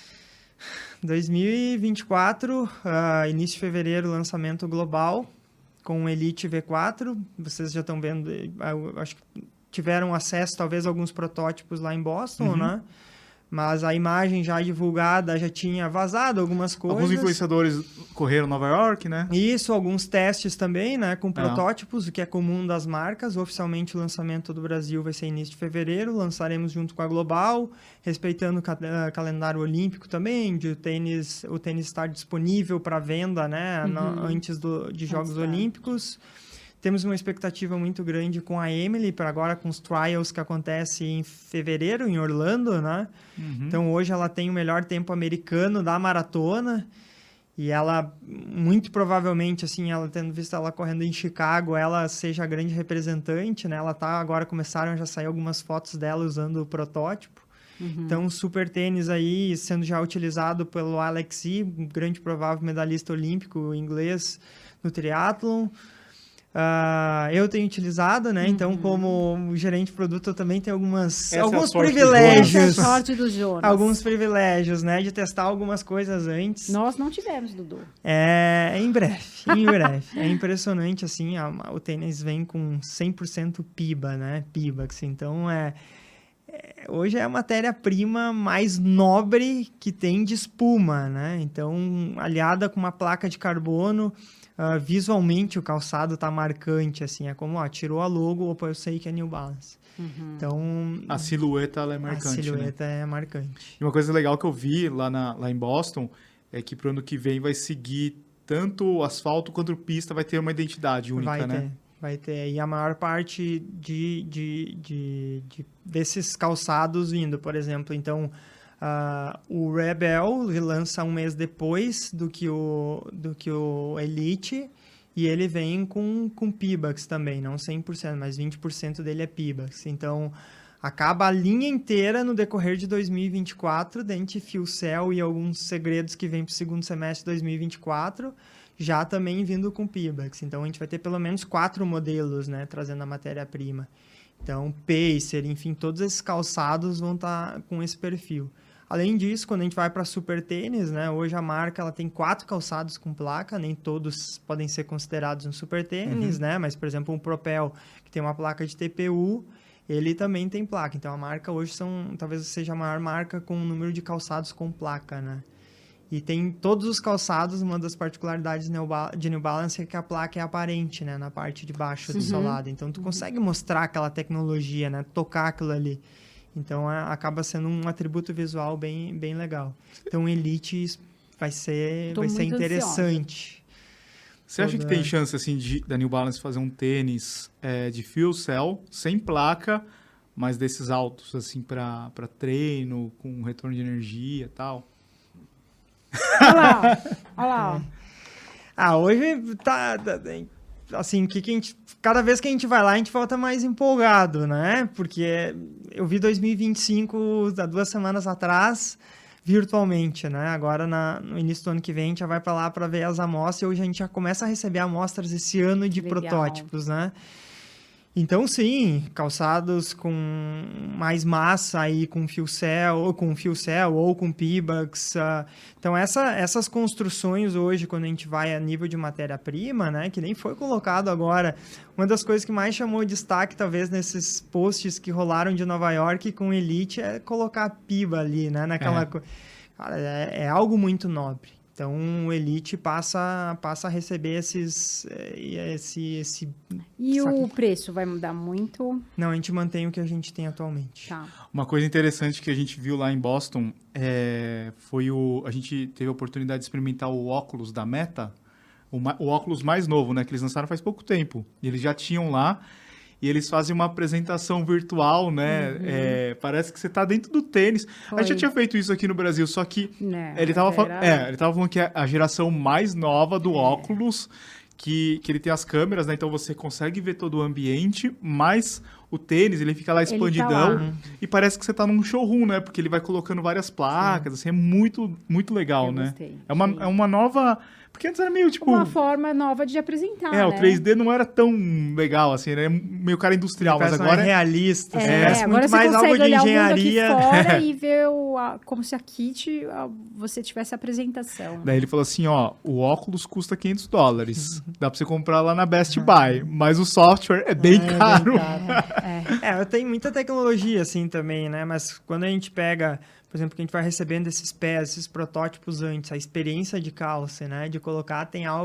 2024, início de fevereiro, lançamento global com o Elite V4. Vocês já estão vendo, eu acho que tiveram acesso talvez a alguns protótipos lá em Boston, né? Mas a imagem já divulgada já tinha vazado algumas coisas. Alguns influenciadores correram Nova York, né? Isso, alguns testes também, né? Com protótipos, o que é comum das marcas. Oficialmente, o lançamento do Brasil vai ser início de fevereiro. Lançaremos junto com a Global, respeitando o calendário olímpico também, de o tênis estar disponível para venda, né? Antes de Jogos Olímpicos. Temos uma expectativa muito grande com a Emily, para agora com os trials que acontecem em fevereiro, em Orlando, né? Então, hoje ela tem o melhor tempo americano da maratona. E ela, muito provavelmente, assim, ela tendo visto ela correndo em Chicago, ela seja a grande representante, né? Ela tá, agora começaram a já sair algumas fotos dela usando o protótipo. Então, o super tênis aí sendo já utilizado pelo Alexi, um grande provável medalhista olímpico inglês no triatlon. Eu tenho utilizado, né? Então, como gerente de produto, eu também tenho alguns privilégios. Essa é a sorte do Jonas. Alguns privilégios, né? De testar algumas coisas antes. Nós não tivemos, Dudu. Em breve, em breve. É impressionante, assim, o tênis vem com 100% PIBA, né? Pibax. Então, hoje é a matéria-prima mais nobre que tem de espuma, né? Então, aliada com uma placa de carbono, visualmente o calçado tá marcante, assim, é como, tirou a logo, opa, eu sei que é New Balance. Então, A silhueta ela é marcante, a silhueta né? é marcante. E uma coisa legal que eu vi lá em Boston é que pro ano que vem vai seguir tanto o asfalto quanto pista, vai ter uma identidade única, né? Vai ter. E a maior parte desses calçados vindo, por exemplo, então... o Rebel lança um mês depois do que o Elite e ele vem com Pibax também, não 100%, mas 20% dele é Pibax. Então, acaba a linha inteira no decorrer de 2024, dentro de Fuel Cell e alguns segredos que vem para o segundo semestre de 2024, já também vindo com Pibax. Então, a gente vai ter pelo menos 4 modelos, né, trazendo a matéria-prima. Então, Pacer, enfim, todos esses calçados vão estar com esse perfil. Além disso, quando a gente vai para super tênis, né, hoje a marca ela tem 4 calçados com placa, nem todos podem ser considerados um super tênis, né? Mas, por exemplo, um Propel, que tem uma placa de TPU, ele também tem placa. Então, a marca hoje talvez seja a maior marca com o número de calçados com placa, né? E tem todos os calçados, uma das particularidades de New Balance é que a placa é aparente, né? Na parte de baixo do solado. Então, tu consegue mostrar aquela tecnologia, né? Tocar aquilo ali. Então, acaba sendo um atributo visual bem, bem legal. Então, Elite vai ser Tô muito interessante. Você acha que tem chance, assim, da New Balance fazer um tênis de fuel cell, sem placa, mas desses altos, assim, para treino, com retorno de energia e tal? Olha lá, olha lá. Hoje tá assim, cada vez que a gente vai lá, a gente volta mais empolgado, né? Porque eu vi 2025, há 2 semanas atrás, virtualmente, né? Agora, no início do ano que vem, a gente já vai para lá para ver as amostras, e hoje a gente já começa a receber amostras esse ano de Legal. protótipos, né? Então, sim, calçados com mais massa aí, com fuel cell ou com Pebax. Então, essas construções hoje, quando a gente vai a nível de matéria-prima, né, que nem foi colocado agora, uma das coisas que mais chamou destaque, talvez, nesses posts que rolaram de Nova York com Elite, é colocar a Piba ali, né, Cara, é algo muito nobre. Então, o Elite passa a receber esse... E o preço vai mudar muito? Não, a gente mantém o que a gente tem atualmente. Tá. Uma coisa interessante que a gente viu lá em Boston foi a gente teve a oportunidade de experimentar o óculos da Meta, o óculos mais novo, né? Que eles lançaram faz pouco tempo. E eles já tinham lá. E eles fazem uma apresentação virtual, né? Parece que você está dentro do tênis. Foi. A gente já tinha feito isso aqui no Brasil, só que Não, ele estava falando que é a geração mais nova do óculos, que ele tem as câmeras, né? Então você consegue ver todo o ambiente, mas o tênis, ele fica lá expandidão. lá. E parece que você está num showroom, né? Porque ele vai colocando várias placas, assim, é muito, muito legal, Eu né? gostei. É uma nova... Porque antes era meio, tipo... Uma forma nova de apresentar, né? o 3D não era tão legal, assim, né? Meio cara industrial, mas agora... é realista, parece agora muito você mais algo consegue de olhar engenharia. o mundo aqui fora e ver como se a kit, você tivesse a apresentação. Daí ele falou assim, ó, o óculos custa $500. Dá pra você comprar lá na Best Buy, mas o software é bem caro. Eu tenho muita tecnologia, assim, também, né? Mas quando a gente pega... Por exemplo, que a gente vai recebendo esses pés, esses protótipos antes, a experiência de calça, né? De colocar,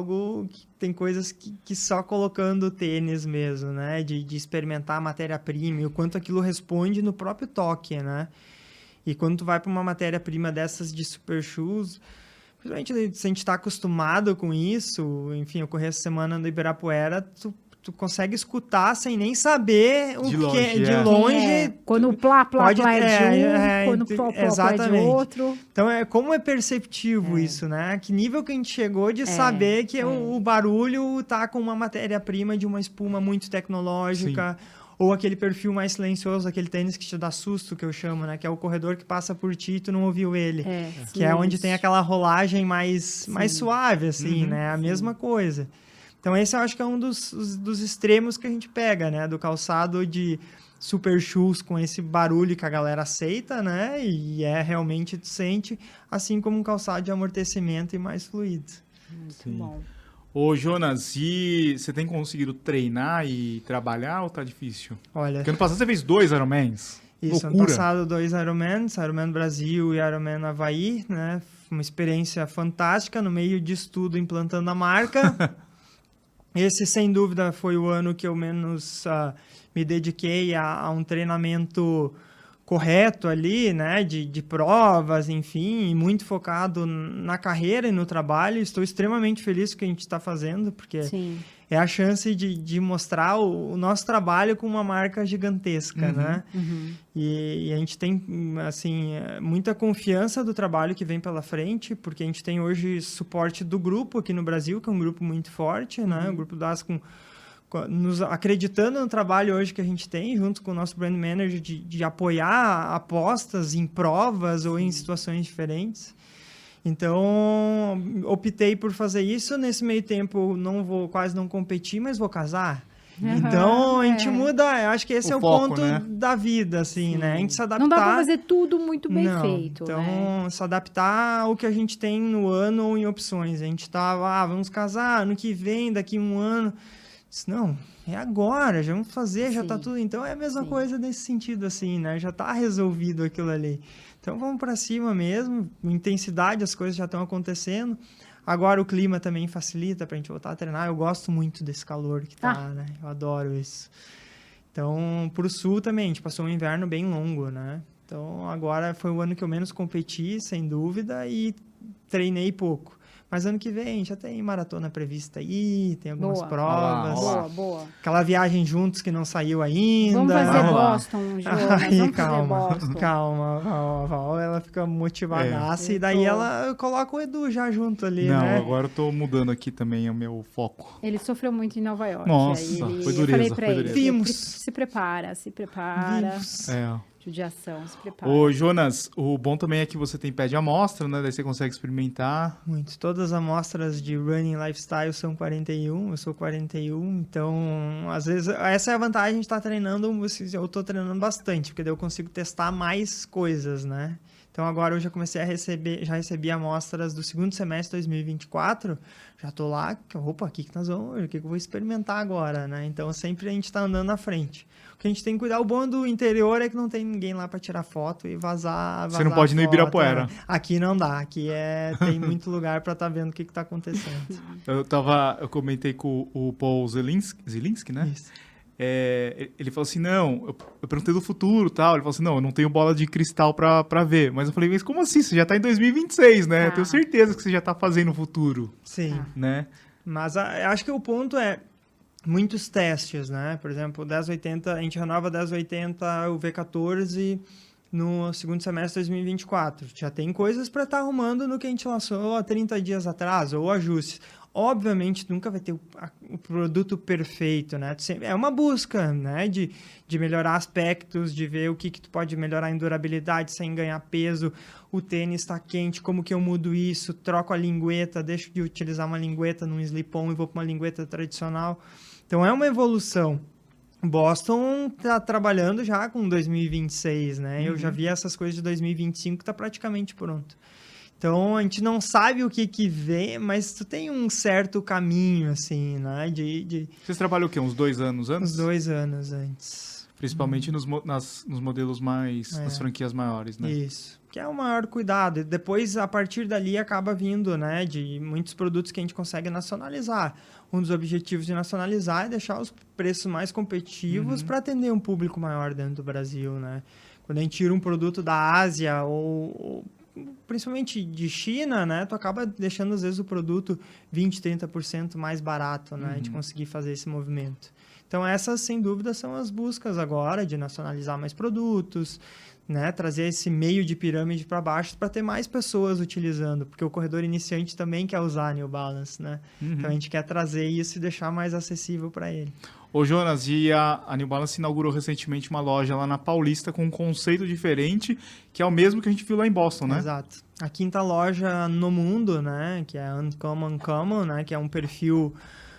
tem coisas que só colocando o tênis mesmo, né? De experimentar a matéria-prima e o quanto aquilo responde no próprio toque, né? E quando tu vai para uma matéria-prima dessas de super shoes, principalmente se a gente está acostumado com isso, enfim, eu corri essa semana no Ibirapuera, tu consegue escutar sem nem saber o que é. De longe. Quando o plá é de um, quando o plá é de outro. Então, como é perceptivo isso, né? Que nível que a gente chegou de saber que o barulho tá com uma matéria-prima de uma espuma muito tecnológica. Sim. Ou aquele perfil mais silencioso, aquele tênis que te dá susto, que eu chamo, né? Que é o corredor que passa por ti e tu não ouviu ele. Que é onde tem aquela rolagem mais suave, assim, né? A mesma coisa. Então, esse eu acho que é um dos extremos que a gente pega, né? Do calçado de super shoes com esse barulho que a galera aceita, né? E realmente tu sente, assim como um calçado de amortecimento e mais fluido. Muito bom. Ô, Jonas, e você tem conseguido treinar e trabalhar ou tá difícil? Olha... Porque ano passado você fez 2 Ironmans. Isso, loucura. Ano passado 2 Ironmans, Ironman Brasil e Ironman Havaí, né? Uma experiência fantástica no meio disso tudo, implantando a marca. Esse, sem dúvida, foi o ano que eu menos me dediquei a um treinamento correto ali, né? De provas, enfim, muito focado na carreira e no trabalho. Estou extremamente feliz com o que a gente está fazendo, porque é a chance de mostrar o nosso trabalho com uma marca gigantesca, né? E a gente tem, assim, muita confiança do trabalho que vem pela frente, porque a gente tem hoje suporte do grupo aqui no Brasil, que é um grupo muito forte, né? O Grupo DAS nos acreditando no trabalho hoje que a gente tem, junto com o nosso brand manager, de apoiar apostas em provas ou em situações diferentes. Então, optei por fazer isso. Nesse meio tempo, quase não competi, mas vou casar. Então, a gente muda, eu acho que esse é o foco, ponto, né? Da vida, assim, né? A gente se adaptar... Não dá pra fazer tudo muito bem feito, então, né? se adaptar ao que a gente tem no ano ou em opções. A gente tá, vamos casar ano que vem, daqui um ano... Não, é agora, já vamos fazer, já tá tudo... Então, é a mesma coisa nesse sentido, assim, né? Já tá resolvido aquilo ali. Então, vamos para cima mesmo, intensidade, as coisas já estão acontecendo. Agora, o clima também facilita para a gente voltar a treinar. Eu gosto muito desse calor que tá, né? Eu adoro isso. Então, pro sul também, a gente passou um inverno bem longo, né? Então, agora foi o ano que eu menos competi, sem dúvida, e treinei pouco. Mas ano que vem já tem maratona prevista aí, tem algumas Boa. provas. Olá. Boa. Aquela viagem juntos que não saiu ainda. Vamos fazer Vamos lá. Boston, Jonas. Aí, Vamos calma, fazer Boston. calma, a Val, ela fica motivadaça É. e daí Eu tô. ela coloca o Edu já junto ali, Não, né? agora eu tô mudando aqui também o meu foco. Ele sofreu muito em Nova York. Nossa, aí ele, foi eu dureza, falei pra foi ele, dureza. Vimos. se prepara. Vimos. É. Judiação, se prepara. Ô, Jonas, o bom também é que você tem pé de amostra, né? Daí você consegue experimentar. Muito. Todas as amostras de running lifestyle são 41, eu sou 41, então, às vezes, essa é a vantagem de estar treinando, eu tô treinando bastante, porque daí eu consigo testar mais coisas, né? Então, agora eu já comecei a já recebi amostras do segundo semestre de 2024, já tô lá, opa, o que nós vamos, o que eu vou experimentar agora, né? Então, sempre a gente tá andando na frente. O que a gente tem que cuidar, o bom do interior é que não tem ninguém lá para tirar foto e vazar Você não pode ir no foto, Ibirapuera. né? Aqui não dá, aqui tem muito lugar para estar vendo o que tá acontecendo. Eu comentei com o Paul Zielinski, né? Isso. Ele falou assim, não, eu perguntei do futuro e tal, ele falou assim, não, eu não tenho bola de cristal pra ver, mas eu falei, mas como assim, você já tá em 2026, né, eu tenho certeza que você já tá fazendo o futuro, Sim, né? mas eu acho que o ponto é muitos testes, né, por exemplo, o 1080, a gente renova 1080, o V14 no segundo semestre de 2024, já tem coisas para estar arrumando no que a gente lançou há 30 dias atrás, ou ajustes. Obviamente, nunca vai ter o produto perfeito, né? É uma busca, né? De melhorar aspectos, de ver o que tu pode melhorar em durabilidade sem ganhar peso. O tênis está quente, como que eu mudo isso? Troco a lingueta, deixo de utilizar uma lingueta num slip-on e vou para uma lingueta tradicional. Então, é uma evolução. Boston está trabalhando já com 2026, né? Eu já vi essas coisas de 2025 que está praticamente pronto. Então, a gente não sabe o que vem, mas tu tem um certo caminho, assim, né? Vocês trabalham o quê? Uns 2 anos antes? Uns 2 anos antes. Principalmente nos modelos mais, nas franquias maiores, né? Isso. Que é o maior cuidado. E depois, a partir dali, acaba vindo, né? De muitos produtos que a gente consegue nacionalizar. Um dos objetivos de nacionalizar é deixar os preços mais competitivos para atender um público maior dentro do Brasil, né? Quando a gente tira um produto da Ásia ou principalmente de China, né? Tu acaba deixando, às vezes, o produto 20%, 30% mais barato, né? A gente conseguir fazer esse movimento. Então, essas, sem dúvida, são as buscas agora de nacionalizar mais produtos, né? Trazer esse meio de pirâmide para baixo para ter mais pessoas utilizando, porque o corredor iniciante também quer usar a New Balance, né? Então, a gente quer trazer isso e deixar mais acessível para ele. Ô, Jonas, e a New Balance inaugurou recentemente uma loja lá na Paulista com um conceito diferente, que é o mesmo que a gente viu lá em Boston, né? Exato. A quinta loja no mundo, né? Que é a Uncommon Common, né? Que é um perfil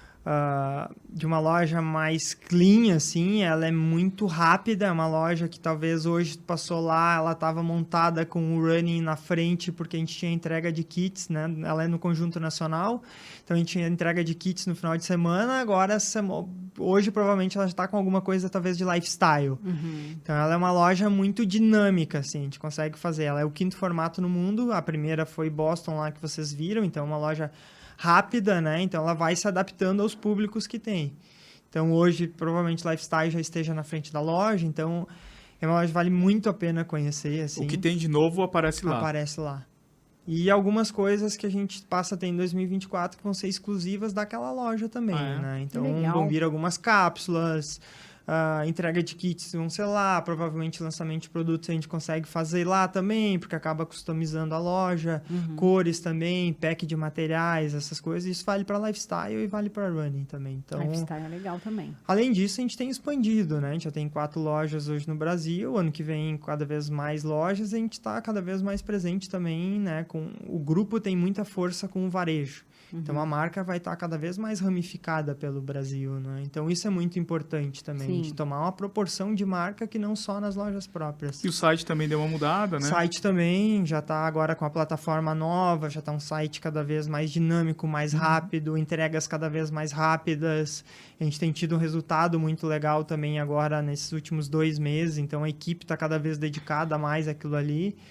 de uma loja mais clean, assim, ela é muito rápida, é uma loja que talvez hoje passou lá, ela estava montada com o running na frente, porque a gente tinha entrega de kits, né, ela é no conjunto nacional, então a gente tinha entrega de kits no final de semana, agora hoje provavelmente ela já está com alguma coisa talvez de lifestyle, então ela é uma loja muito dinâmica, assim, a gente consegue fazer, ela é o quinto formato no mundo, a primeira foi Boston lá que vocês viram, então é uma loja rápida, né? Então ela vai se adaptando aos públicos que tem. Então hoje provavelmente Lifestyle já esteja na frente da loja, então é uma loja que vale muito a pena conhecer, assim. O que tem de novo aparece lá. Aparece lá. E algumas coisas que a gente passa a ter em 2024 que vão ser exclusivas daquela loja também, né? Então vão vir algumas cápsulas, entrega de kits vão ser lá, provavelmente lançamento de produtos a gente consegue fazer lá também, porque acaba customizando a loja, cores também, pack de materiais, essas coisas, isso vale para lifestyle e vale para running também. Então, lifestyle é legal também. Além disso, a gente tem expandido, né? A gente já tem 4 lojas hoje no Brasil, ano que vem cada vez mais lojas, e a gente está cada vez mais presente também, né? O grupo tem muita força com o varejo. Então, a marca vai estar cada vez mais ramificada pelo Brasil, né? Então, isso é muito importante também, de tomar uma proporção de marca que não só nas lojas próprias. E o site também deu uma mudada, né? O site também já está agora com a plataforma nova, já está um site cada vez mais dinâmico, mais rápido, entregas cada vez mais rápidas. A gente tem tido um resultado muito legal também agora nesses últimos 2 meses, então a equipe está cada vez dedicada mais àquilo ali.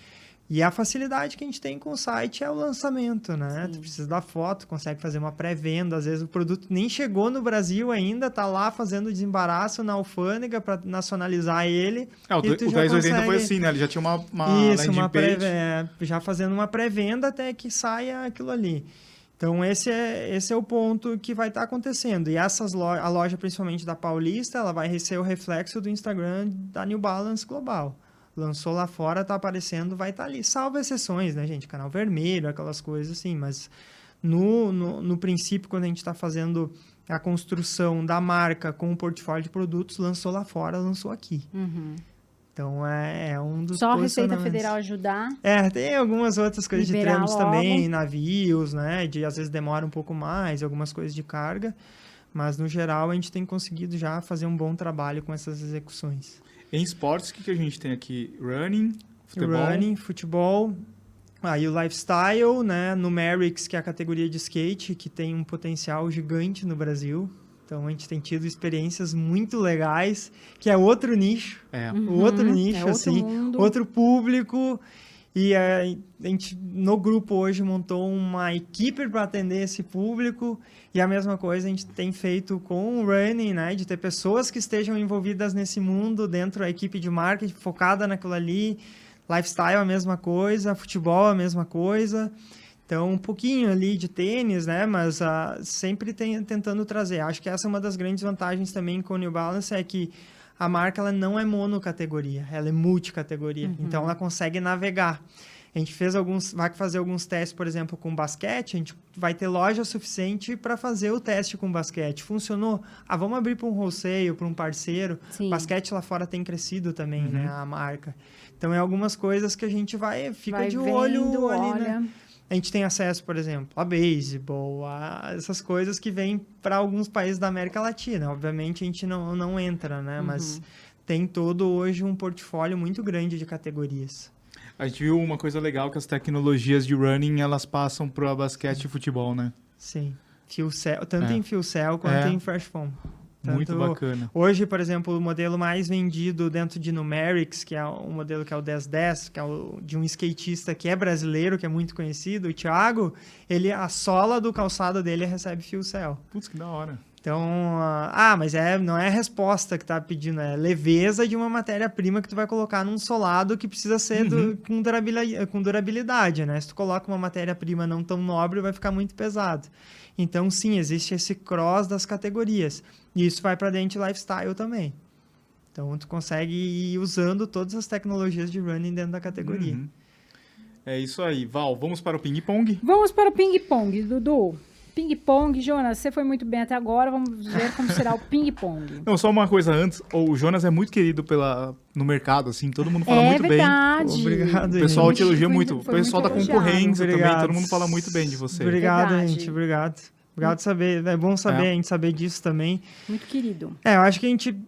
E a facilidade que a gente tem com o site é o lançamento, né? Sim. Tu precisa da foto, consegue fazer uma pré-venda. Às vezes o produto nem chegou no Brasil ainda, tá lá fazendo desembaraço na alfândega para nacionalizar ele. O 1080 foi assim, né? Ele já tinha uma landing page. Já fazendo uma pré-venda até que saia aquilo ali. Então, esse é o ponto que vai estar acontecendo. E a loja, principalmente da Paulista, ela vai ser o reflexo do Instagram da New Balance Global. Lançou lá fora, tá aparecendo, vai estar ali. Salvo exceções, né, gente? Canal vermelho, aquelas coisas assim. Mas, no princípio, quando a gente está fazendo a construção da marca com o portfólio de produtos, lançou lá fora, lançou aqui. Uhum. Então, é um dos Só a Receita posicionamentos. Federal ajudar. Tem algumas outras coisas de Liberar trâmites logo. também, navios, né? Às vezes demora um pouco mais, algumas coisas de carga. Mas, no geral, a gente tem conseguido já fazer um bom trabalho com essas execuções. Em esportes, o que a gente tem aqui? Running, futebol? Running, futebol. Aí o lifestyle, né? Numerics, que é a categoria de skate, que tem um potencial gigante no Brasil. Então, a gente tem tido experiências muito legais, que é outro nicho. Outro nicho, outro assim. mundo. Outro público. E a gente, no grupo hoje, montou uma equipe para atender esse público. E a mesma coisa a gente tem feito com o running, né? De ter pessoas que estejam envolvidas nesse mundo, dentro da equipe de marketing, focada naquilo ali. Lifestyle, a mesma coisa. Futebol, a mesma coisa. Então, um pouquinho ali de tênis, né? Mas sempre tentando trazer. Acho que essa é uma das grandes vantagens também com o New Balance, é que a marca ela não é monocategoria, ela é multicategoria. Uhum. Então, ela consegue navegar. A gente vai fazer alguns testes, por exemplo, com basquete. A gente vai ter loja suficiente para fazer o teste com basquete. Funcionou? Vamos abrir para um wholesale, para um parceiro. Sim. Basquete lá fora tem crescido também, né? A marca. Então, é algumas coisas que a gente fica de olho ali, né? A gente tem acesso, por exemplo, a beisebol, a essas coisas que vêm para alguns países da América Latina. Obviamente, a gente não entra, né? Mas tem todo hoje um portfólio muito grande de categorias. A gente viu uma coisa legal, que as tecnologias de running, elas passam para basquete e futebol, né? Sim. Tanto em Fuel Cell quanto em Fresh Foam. Muito bacana. Hoje, por exemplo, o modelo mais vendido dentro de Numerics, que é um modelo que é o 1010, que é de um skatista que é brasileiro, que é muito conhecido, o Thiago, a sola do calçado dele recebe Fuel Cell. Putz, que da hora. Então, mas não é a resposta que tá pedindo, é leveza de uma matéria-prima que tu vai colocar num solado que precisa ser com durabilidade, né? Se tu coloca uma matéria-prima não tão nobre, vai ficar muito pesado. Então, sim, existe esse cross das categorias. E isso vai para dentro de lifestyle também. Então, tu consegue ir usando todas as tecnologias de running dentro da categoria. É isso aí. Val, vamos para o ping-pong? Vamos para o ping-pong, Dudu. Ping-pong, Jonas, você foi muito bem até agora, vamos ver como será o ping-pong. Não, só uma coisa antes, o Jonas é muito querido no mercado, assim, todo mundo fala muito verdade. bem. Obrigado, o pessoal te elogia Foi muito. O pessoal da muito concorrência elogiado. também, todo mundo fala muito bem de você. Obrigado, Verdade. gente, obrigado. Obrigado por saber, é bom saber, a gente saber disso também. Muito querido. Eu acho que a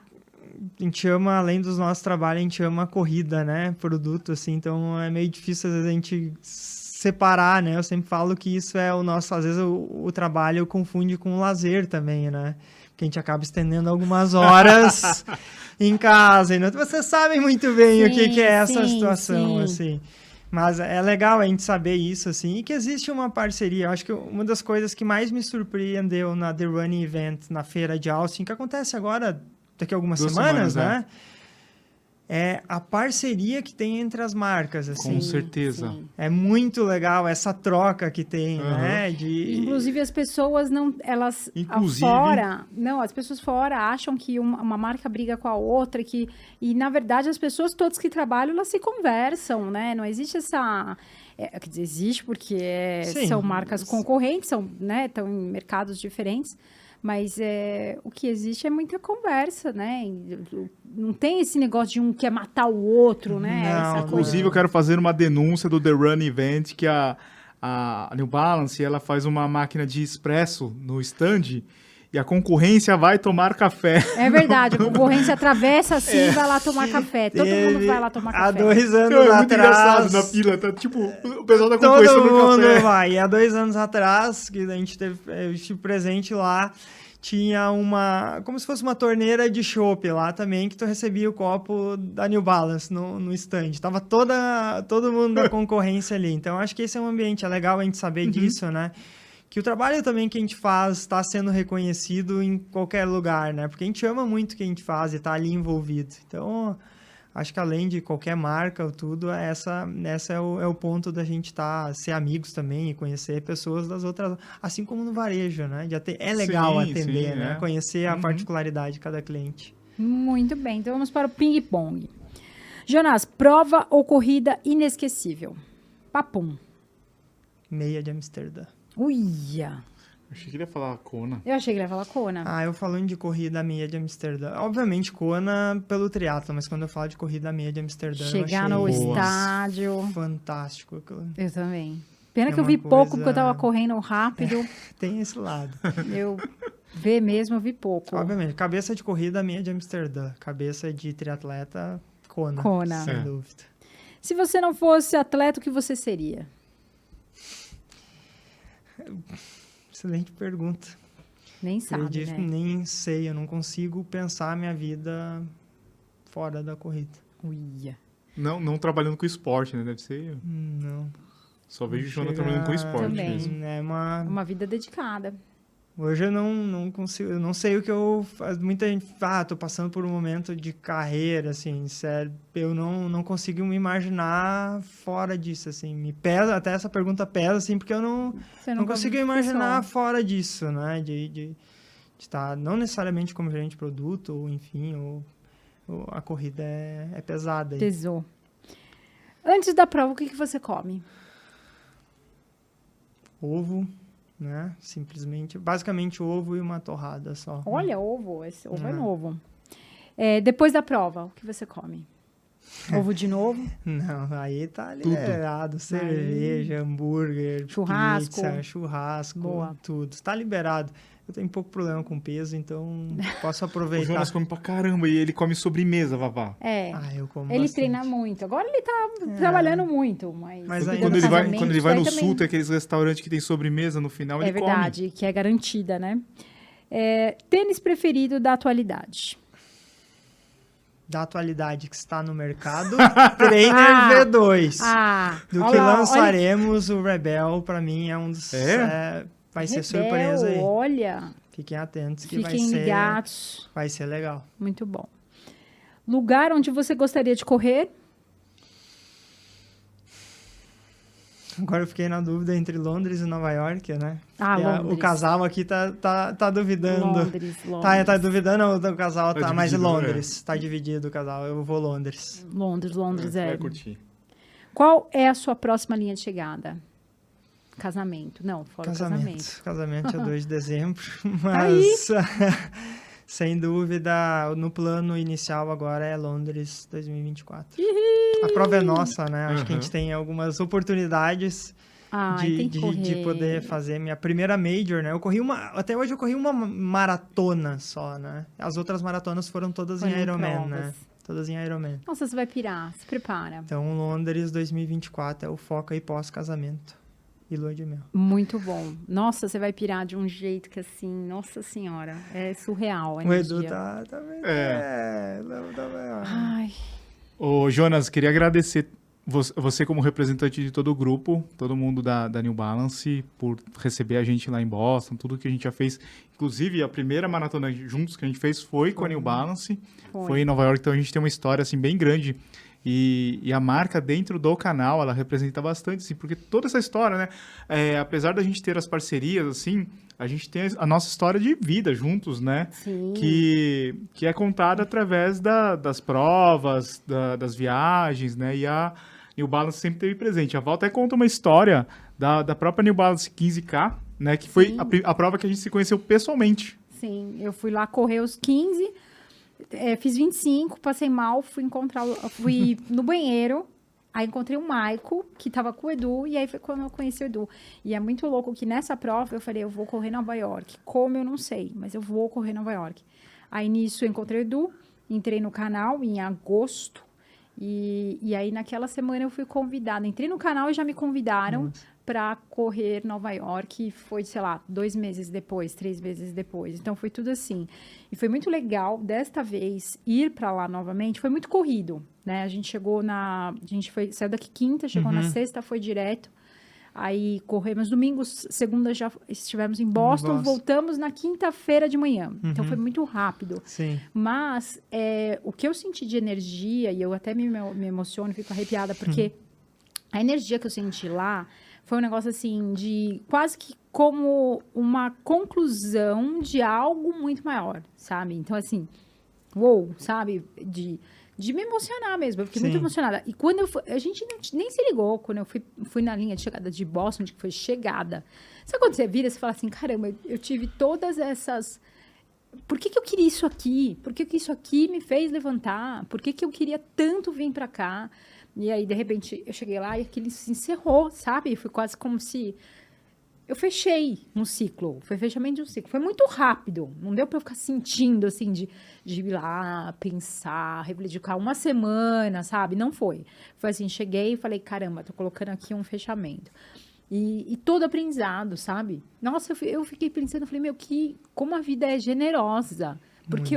gente ama, além dos nossos trabalhos, a gente ama a corrida, né? Produto, assim, então é meio difícil às vezes a gente separar, né? Eu sempre falo que isso é o nosso, às vezes o trabalho confunde com o lazer também, né? Porque a gente acaba estendendo algumas horas em casa. E vocês sabem muito bem o que é essa situação, assim. Mas é legal a gente saber isso, assim, e que existe uma parceria. Eu acho que uma das coisas que mais me surpreendeu na The Running Event, na feira de Austin, que acontece agora, daqui a algumas semanas, né? É a parceria que tem entre as marcas, assim. Com certeza. Sim. É muito legal essa troca que tem, né? Inclusive, as pessoas as pessoas fora acham que uma marca briga com a outra, e na verdade as pessoas todas que trabalham, elas se conversam, né? Não existe essa... quer dizer, existe porque são marcas concorrentes, estão em mercados diferentes. Mas o que existe é muita conversa, né? Não tem esse negócio de um quer matar o outro, né? Inclusive, eu quero fazer uma denúncia do The Run Event, que a New Balance, ela faz uma máquina de expresso no stand e a concorrência vai tomar café. É verdade, a concorrência atravessa assim e vai lá tomar café. Todo mundo vai lá tomar café. Há 2 anos atrás... muito engraçado na fila, tá? Tipo, o pessoal da concorrência no café. Vai. E há 2 anos atrás, que eu estive presente lá, tinha como se fosse uma torneira de chopp lá também, que tu recebia o copo da New Balance no stand. Tava todo mundo da concorrência ali. Então, acho que esse é um ambiente, é legal a gente saber disso, né? Que o trabalho também que a gente faz está sendo reconhecido em qualquer lugar, né? Porque a gente ama muito o que a gente faz e tá ali envolvido. Então, acho que além de qualquer marca ou tudo, essa é o ponto da gente ser amigos também e conhecer pessoas das outras, assim como no varejo, né? É legal atender, né? Conhecer a particularidade de cada cliente. Muito bem, então vamos para o ping-pong. Jonas, prova ou corrida inesquecível? Papum. Meia de Amsterdã. Uia! Achei que ele ia falar Kona. Eu achei que ele ia falar Kona. Eu falando de corrida meia de Amsterdã. Obviamente, Kona pelo triatlo, mas quando eu falo de corrida meia de Amsterdã, chegar no estádio. Fantástico. Eu também. Pena que eu vi pouco, porque eu tava correndo rápido. Tem esse lado. Eu eu vi pouco. Obviamente, cabeça de corrida meia de Amsterdã. Cabeça de triatleta, Kona. Sem dúvida. Se você não fosse atleta, o que você seria? Excelente pergunta. Nem sabe, né? Nem sei, eu não consigo pensar a minha vida fora da corrida. Uia. Não trabalhando com esporte, né? Deve ser... Não. Só vejo o Jonas trabalhando com esporte também. mesmo. É uma vida dedicada. Hoje eu não consigo, eu não sei o que eu faço. Muita gente fala, tô passando por um momento de carreira, assim, sério. Eu não consigo me imaginar fora disso, assim. Me pesa, até essa pergunta pesa, assim, porque eu não consigo imaginar fora disso, né? De estar, não necessariamente como gerente de produto, ou enfim, ou a corrida é pesada. Pesou. Antes da prova, o que você come? Ovo. Né? Simplesmente, basicamente ovo e uma torrada só. Olha, ovo, esse ovo é novo. Depois da prova, o que você come? Ovo de novo? Não, aí tá liberado. Cerveja, hambúrguer, churrasco, pizza, churrasco, tudo. Tá liberado. Eu tenho pouco problema com peso, então posso aproveitar. O Jonas come pra caramba e ele come sobremesa, Vavá. Eu como ele bastante. treina muito. Agora ele tá trabalhando muito, mas quando ele vai no sul, tem aqueles restaurantes que tem sobremesa no final, ele come. É verdade, que é garantida, né? Tênis preferido da atualidade? Da atualidade que está no mercado, Trainer V2. Do que lançaremos, o Rebel, para mim, é um dos... vai ser surpresa aí. Olha. Fiquem atentos que Fiquem ligados. Vai ser legal. Muito bom. Lugar onde você gostaria de correr? Agora eu fiquei na dúvida entre Londres e Nova York, né? Londres. O casal aqui tá duvidando. Londres. Tá duvidando, o casal tá mas Londres. Tá dividido o casal, eu vou Londres. Londres Vai curtir. Qual é a sua próxima linha de chegada? Casamento. Não, fora casamento. Casamento é 2 de dezembro, mas sem dúvida, no plano inicial agora é Londres 2024. A prova é nossa, né? Acho que a gente tem algumas oportunidades de poder fazer minha primeira major, né? Até hoje eu corri uma maratona só, né? As outras maratonas foram todas em Ironman, né? Todas em Ironman. Nossa, você vai pirar, se prepara. Então, Londres 2024 é o foco aí pós-casamento e lua de mel. Muito bom. Nossa, você vai pirar de um jeito que assim, nossa senhora, é surreal. O Edu tá bem. Ai. Ô, Jonas, queria agradecer você como representante de todo o grupo, todo mundo da New Balance, por receber a gente lá em Boston, tudo que a gente já fez. Inclusive, a primeira maratona juntos que a gente fez foi com a New Balance, foi em Nova York, então a gente tem uma história assim bem grande. E a marca dentro do canal, ela representa bastante, assim, porque toda essa história, né? Apesar da gente ter as parcerias, assim, a gente tem a nossa história de vida juntos, né? Sim. Que é contada através das provas, das viagens, né? E a New Balance sempre teve presente. A Val até conta uma história da própria New Balance 15K, né? Que foi a prova que a gente se conheceu pessoalmente. Sim, eu fui lá correr os 15... fiz 25, passei mal, fui no banheiro, aí encontrei o Maico, que tava com o Edu, e aí foi quando eu conheci o Edu. E é muito louco que nessa prova eu falei, eu vou correr Nova York. Como eu não sei, mas eu vou correr Nova York. Aí nisso eu encontrei o Edu, entrei no canal em agosto, e aí naquela semana eu fui convidada. Entrei no canal e já me convidaram para correr Nova York, foi, sei lá, 2 meses depois, 3 meses depois. Então, foi tudo assim. E foi muito legal, desta vez, ir para lá novamente. Foi muito corrido, né? A gente saiu daqui quinta, chegou na sexta, foi direto. Aí, corremos domingos, segunda já estivemos em Boston, voltamos na quinta-feira de manhã. Então, foi muito rápido. Sim. Mas, o que eu senti de energia, e eu até me emociono, fico arrepiada, porque a energia que eu senti lá foi um negócio assim de quase que como uma conclusão de algo muito maior, sabe? Então, assim, uou, sabe? De me emocionar mesmo, eu fiquei muito emocionada. E quando eu fui, a gente nem se ligou quando eu fui na linha de chegada de Boston, que foi chegada. Sabe quando você vira e você fala assim, caramba, eu tive todas essas... Por que eu queria isso aqui? Por que isso aqui me fez levantar? Por que eu queria tanto vir pra cá? E aí, de repente, eu cheguei lá e aquilo se encerrou, sabe? Foi quase como se... Eu fechei um ciclo. Foi fechamento de um ciclo. Foi muito rápido. Não deu pra eu ficar sentindo, assim, de ir lá, pensar, refletir, ficar uma semana, sabe? Não foi. Foi assim, cheguei e falei, caramba, tô colocando aqui um fechamento. E todo aprendizado, sabe? Nossa, eu fiquei pensando, eu falei, como a vida é generosa. Porque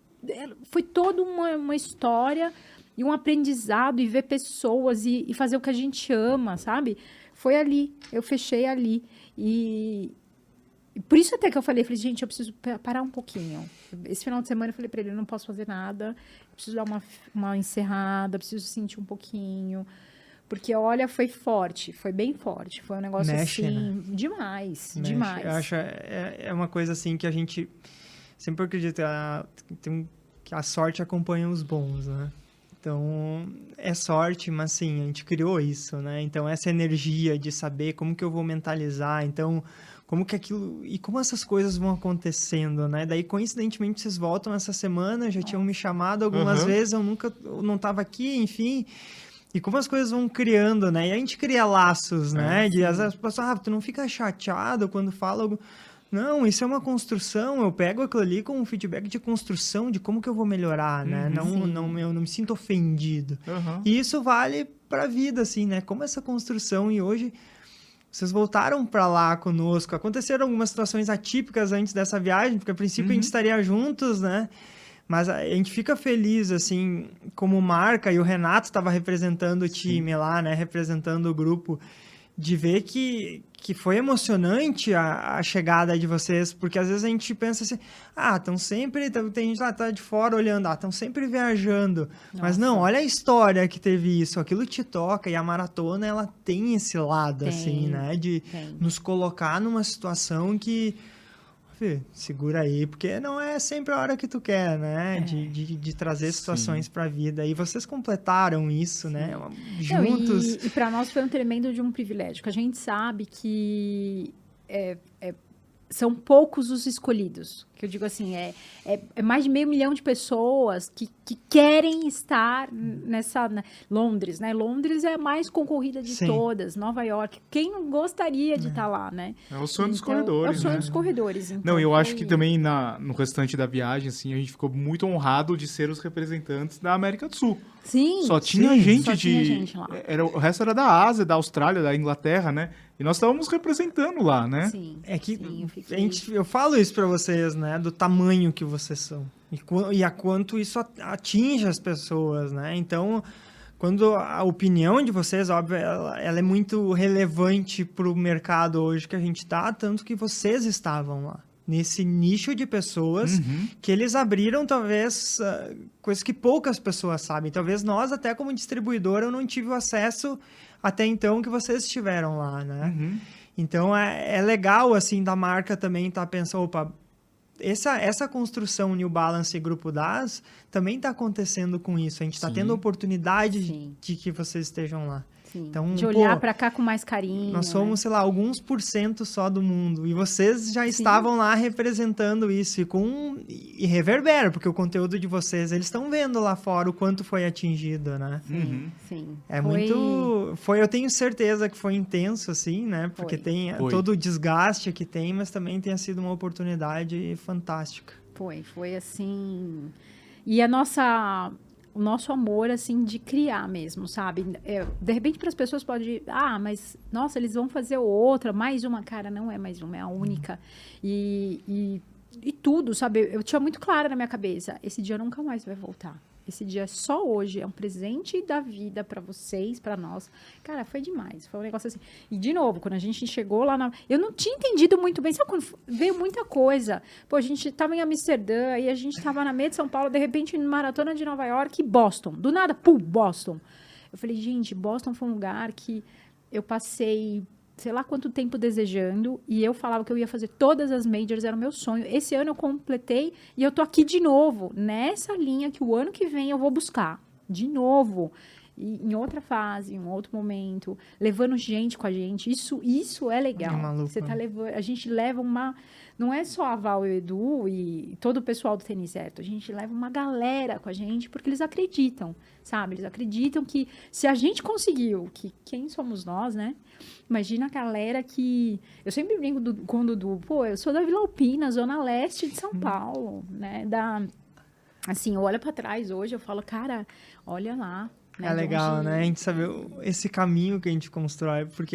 foi toda uma história... E um aprendizado, e ver pessoas, e fazer o que a gente ama, sabe? Foi ali, eu fechei ali. E por isso até que eu falei, gente, eu preciso parar um pouquinho. Esse final de semana eu falei para ele, eu não posso fazer nada, eu preciso dar uma encerrada, preciso sentir um pouquinho. Porque, olha, foi forte, foi bem forte. Foi um negócio assim, demais, demais. Eu acho é uma coisa assim que a gente sempre acredita que a sorte acompanha os bons, né? Então, é sorte, mas sim, a gente criou isso, né? Então, essa energia de saber como que eu vou mentalizar, então, como que aquilo... E como essas coisas vão acontecendo, né? Daí, coincidentemente, vocês voltam essa semana, já tinham me chamado algumas vezes, eu não estava aqui, enfim... E como as coisas vão criando, né? E a gente cria laços, né? Às vezes as pessoas, tu não fica chateado quando fala algo... Não, isso é uma construção, eu pego aquilo ali com um feedback de construção, de como que eu vou melhorar, né? Eu não me sinto ofendido. E isso vale pra vida, assim, né? Como essa construção, e hoje vocês voltaram pra lá conosco, aconteceram algumas situações atípicas antes dessa viagem, porque a princípio a gente estaria juntos, né? Mas a gente fica feliz, assim, como marca, e o Renato estava representando o time lá, né? Representando o grupo, de ver que foi emocionante a chegada de vocês, porque às vezes a gente pensa assim, estão sempre, tem gente lá tá de fora olhando, estão sempre viajando. Nossa. Mas não, olha a história que teve isso, aquilo te toca, e a maratona, ela tem esse lado, assim, né, de nos colocar numa situação que... segura aí, porque não é sempre a hora que tu quer, né? De trazer situações para a vida. E vocês completaram isso, né? Juntos. E para nós foi um tremendo de um privilégio, que a gente sabe que são poucos os escolhidos. Que eu digo assim, é mais de 500 mil de pessoas que querem estar nessa... Londres, né? Londres é a mais concorrida de todas. Nova York. Quem não gostaria de estar lá, né? É o sonho dos corredores, É o sonho dos corredores. Então, não, eu acho que também no restante da viagem, assim, a gente ficou muito honrado de ser os representantes da América do Sul. Sim. Só tinha gente só tinha gente lá. O resto era da Ásia, da Austrália, da Inglaterra, né? E nós estávamos representando lá, né? Sim. É que eu falo isso para vocês, né? Do tamanho que vocês são. E a quanto isso atinge as pessoas, né? Então, quando a opinião de vocês, óbvio, ela é muito relevante para o mercado hoje que a gente está, tanto que vocês estavam lá. Nesse nicho de pessoas que eles abriram, talvez, coisas que poucas pessoas sabem. Talvez nós, até como distribuidor, eu não tive o acesso até então que vocês tiveram lá, né? Então, é legal, assim, da marca também estar pensando, opa, essa construção New Balance e Grupo DAS também está acontecendo com isso. A gente está tendo a oportunidade de que vocês estejam lá. Sim. Então, de olhar para cá com mais carinho. Nós somos, sei lá, alguns % só do mundo. E vocês já estavam lá representando isso. E reverbera, porque o conteúdo de vocês, eles estão vendo lá fora o quanto foi atingido, né? Sim. Eu tenho certeza que foi intenso, assim, né? Porque tem todo o desgaste que tem, mas também tenha sido uma oportunidade fantástica. Foi assim... E o nosso amor, assim, de criar mesmo, sabe? De repente, para as pessoas pode... mas, nossa, eles vão fazer outra, mais uma. Cara, não é mais uma, é a única. E tudo, sabe? Eu tinha muito claro na minha cabeça, esse dia nunca mais vai voltar. Esse dia é só hoje, é um presente da vida para vocês, para nós. Cara, foi demais, foi um negócio assim. E, de novo, quando a gente chegou lá na... Eu não tinha entendido muito bem, sabe quando veio muita coisa? Pô, a gente tava em Amsterdã, aí a gente tava na meia de São Paulo, de repente, Maratona de Nova York e Boston. Do nada, pum, Boston. Eu falei, gente, Boston foi um lugar que eu passei... sei lá quanto tempo desejando, e eu falava que eu ia fazer todas as majors, era o meu sonho. Esse ano eu completei, e eu tô aqui de novo, nessa linha que o ano que vem eu vou buscar, de novo, e em outra fase, em um outro momento, levando gente com a gente, isso é legal. É maluco, Você tá levando, a gente leva uma, não é só a Val e o Edu e todo o pessoal do Tênis Certo, a gente leva uma galera com a gente, porque eles acreditam, sabe? Eles acreditam que se a gente conseguiu, que quem somos nós, né? Imagina a galera que... Eu sempre brinco com o Dudu. Pô, eu sou da Vila Alpina, zona leste de São Paulo, né? Assim, eu olho pra trás hoje, eu falo, cara, olha lá. Né, é legal, né? A gente saber esse caminho que a gente constrói. Porque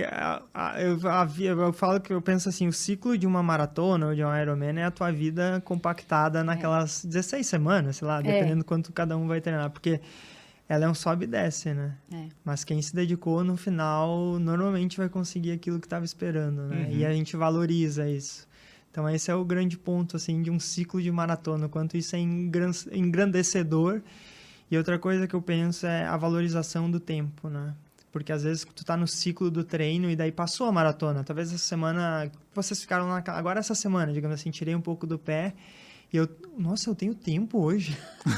eu falo que eu penso assim, o ciclo de uma maratona ou de um Ironman é a tua vida compactada naquelas 16 semanas, sei lá, dependendo do quanto cada um vai treinar. Porque... ela é um sobe e desce, né? Mas quem se dedicou no final, normalmente vai conseguir aquilo que estava esperando, né? E a gente valoriza isso. Então, esse é o grande ponto, assim, de um ciclo de maratona. O quanto isso é engrandecedor. E outra coisa que eu penso é a valorização do tempo, né? Porque, às vezes, tu tá no ciclo do treino e daí passou a maratona. Talvez essa semana... vocês ficaram agora essa semana, digamos assim, tirei um pouco do pé... e eu tenho tempo hoje.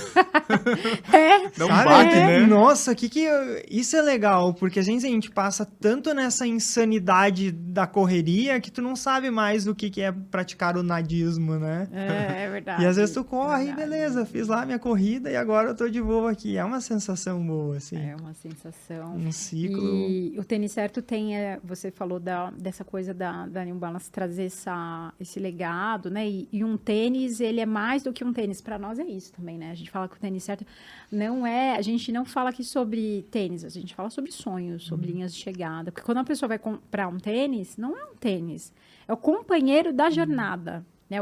Dá um baque, né? Nossa, isso é legal, porque a gente passa tanto nessa insanidade da correria que tu não sabe mais o que é praticar o nadismo, né? É verdade. E às vezes tu corre, beleza, fiz lá minha corrida e agora eu tô de boa aqui. É uma sensação boa, assim. É uma sensação. Um ciclo. E o Tênis Certo tem, você falou dessa coisa da New Balance trazer esse legado, né? E um tênis, ele é mais do que um tênis. Para nós é isso também, né? A gente fala que o Tênis Certo não é... a gente não fala aqui sobre tênis, a gente fala sobre sonhos, sobre linhas de chegada. Porque quando a pessoa vai comprar um tênis, não é um tênis. É o companheiro da jornada. Né?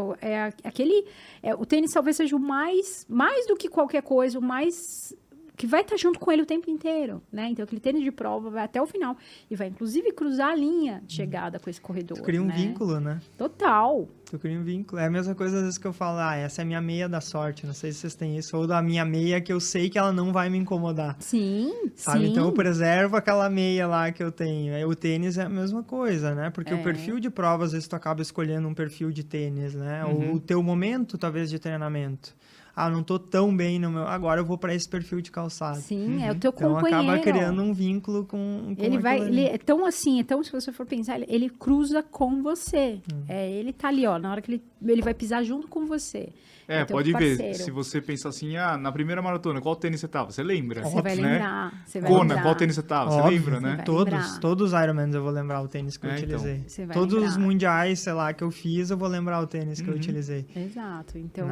O tênis talvez seja o mais do que qualquer coisa, o mais... que vai estar junto com ele o tempo inteiro, né? Então, aquele tênis de prova vai até o final e vai, inclusive, cruzar a linha de chegada com esse corredor. Tu cria um vínculo, né? Total. Tu cria um vínculo. É a mesma coisa, às vezes, que eu falo, essa é a minha meia da sorte, não sei se vocês têm isso, ou da minha meia que eu sei que ela não vai me incomodar. Sim, sabe? sim. Então, eu preservo aquela meia lá que eu tenho. O tênis é a mesma coisa, né? Porque o perfil de prova, às vezes, tu acaba escolhendo um perfil de tênis, né? Ou o teu momento, talvez, de treinamento. Não tô tão bem no meu... agora eu vou para esse perfil de calçado. Sim, é o teu então, companheiro. acaba criando um vínculo com ele é tão assim, se você for pensar, ele cruza com você. Ele tá ali, ó, na hora que ele vai pisar junto com você. Pode ver, se você pensar assim, na primeira maratona, qual tênis você tava? Você lembra? Você vai lembrar. Kona, qual tênis você tava? Você lembra, né? Todos os Ironmans eu vou lembrar o tênis que eu utilizei. Então. Todos os mundiais, sei lá, que eu fiz, eu vou lembrar o tênis que eu utilizei. Exato. Então,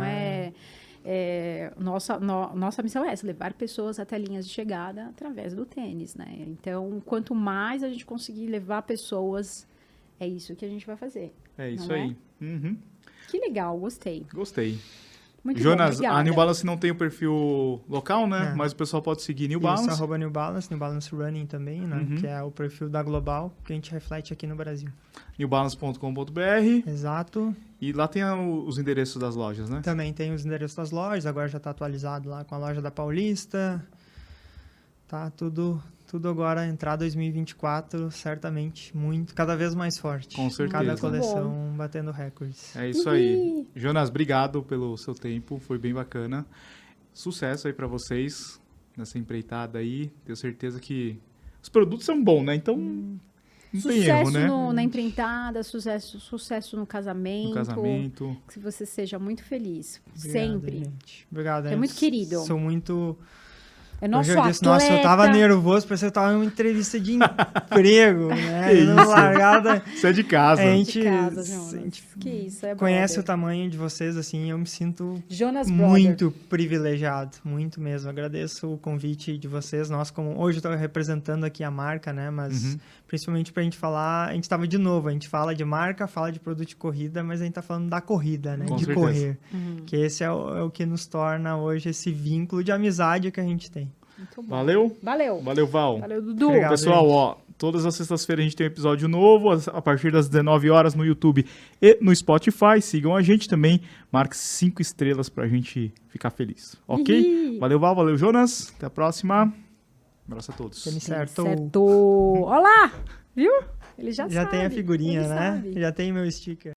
nossa missão é essa, levar pessoas até linhas de chegada através do tênis, né? Então, quanto mais a gente conseguir levar pessoas, é isso que a gente vai fazer. É isso aí. Que legal, gostei. Muito Jonas, bom, a New Balance não tem o perfil local, né? Mas o pessoal pode seguir New Balance. Isso, @New Balance Running também, né? Que é o perfil da Global, que a gente reflete aqui no Brasil. newbalance.com.br. Exato. E lá tem os endereços das lojas, né? Também tem os endereços das lojas, agora já está atualizado lá com a loja da Paulista. Tá tudo agora, entrar 2024, certamente, cada vez mais forte. Com certeza. Cada coleção batendo recordes. É isso aí. Jonas, obrigado pelo seu tempo, foi bem bacana. Sucesso aí para vocês nessa empreitada aí. Tenho certeza que os produtos são bons, né? Então, não tem erro, né? Sucesso na empreitada, sucesso no casamento. No casamento. Que você seja muito feliz. Obrigado, sempre. Gente. Obrigado. É muito querido. Sou muito É nosso Hoje eu disse, nossa, eu tava nervoso, parecia que eu tava em uma entrevista de emprego, né? Que Não isso? largada. Isso é de casa. A gente, De casa, Jonas. a gente Que isso, é conhece o brother. tamanho de vocês, assim, eu me sinto Jonas Brother. muito privilegiado, muito mesmo. Agradeço o convite de vocês. Nós, como hoje eu tô representando aqui a marca, né? Mas principalmente pra gente falar, a gente tava de novo, a gente fala de marca, fala de produto de corrida, mas a gente tá falando da corrida, né? Com de certeza. correr. Que esse é o que nos torna hoje esse vínculo de amizade que a gente tem. Muito bom. Valeu? Valeu. Valeu, Val. Valeu, Dudu. Obrigado. Pessoal, ó, todas as sextas-feiras a gente tem um episódio novo, a partir das 19 horas no YouTube e no Spotify. Sigam a gente também, marque 5 estrelas pra gente ficar feliz, ok? Ih. Valeu, Val, valeu, Jonas. Até a próxima. Abraço a todos. Tênis certo. Certo. Olá! Viu? Ele já Já sabe. tem a figurinha, ele né? sabe. Já tem meu sticker.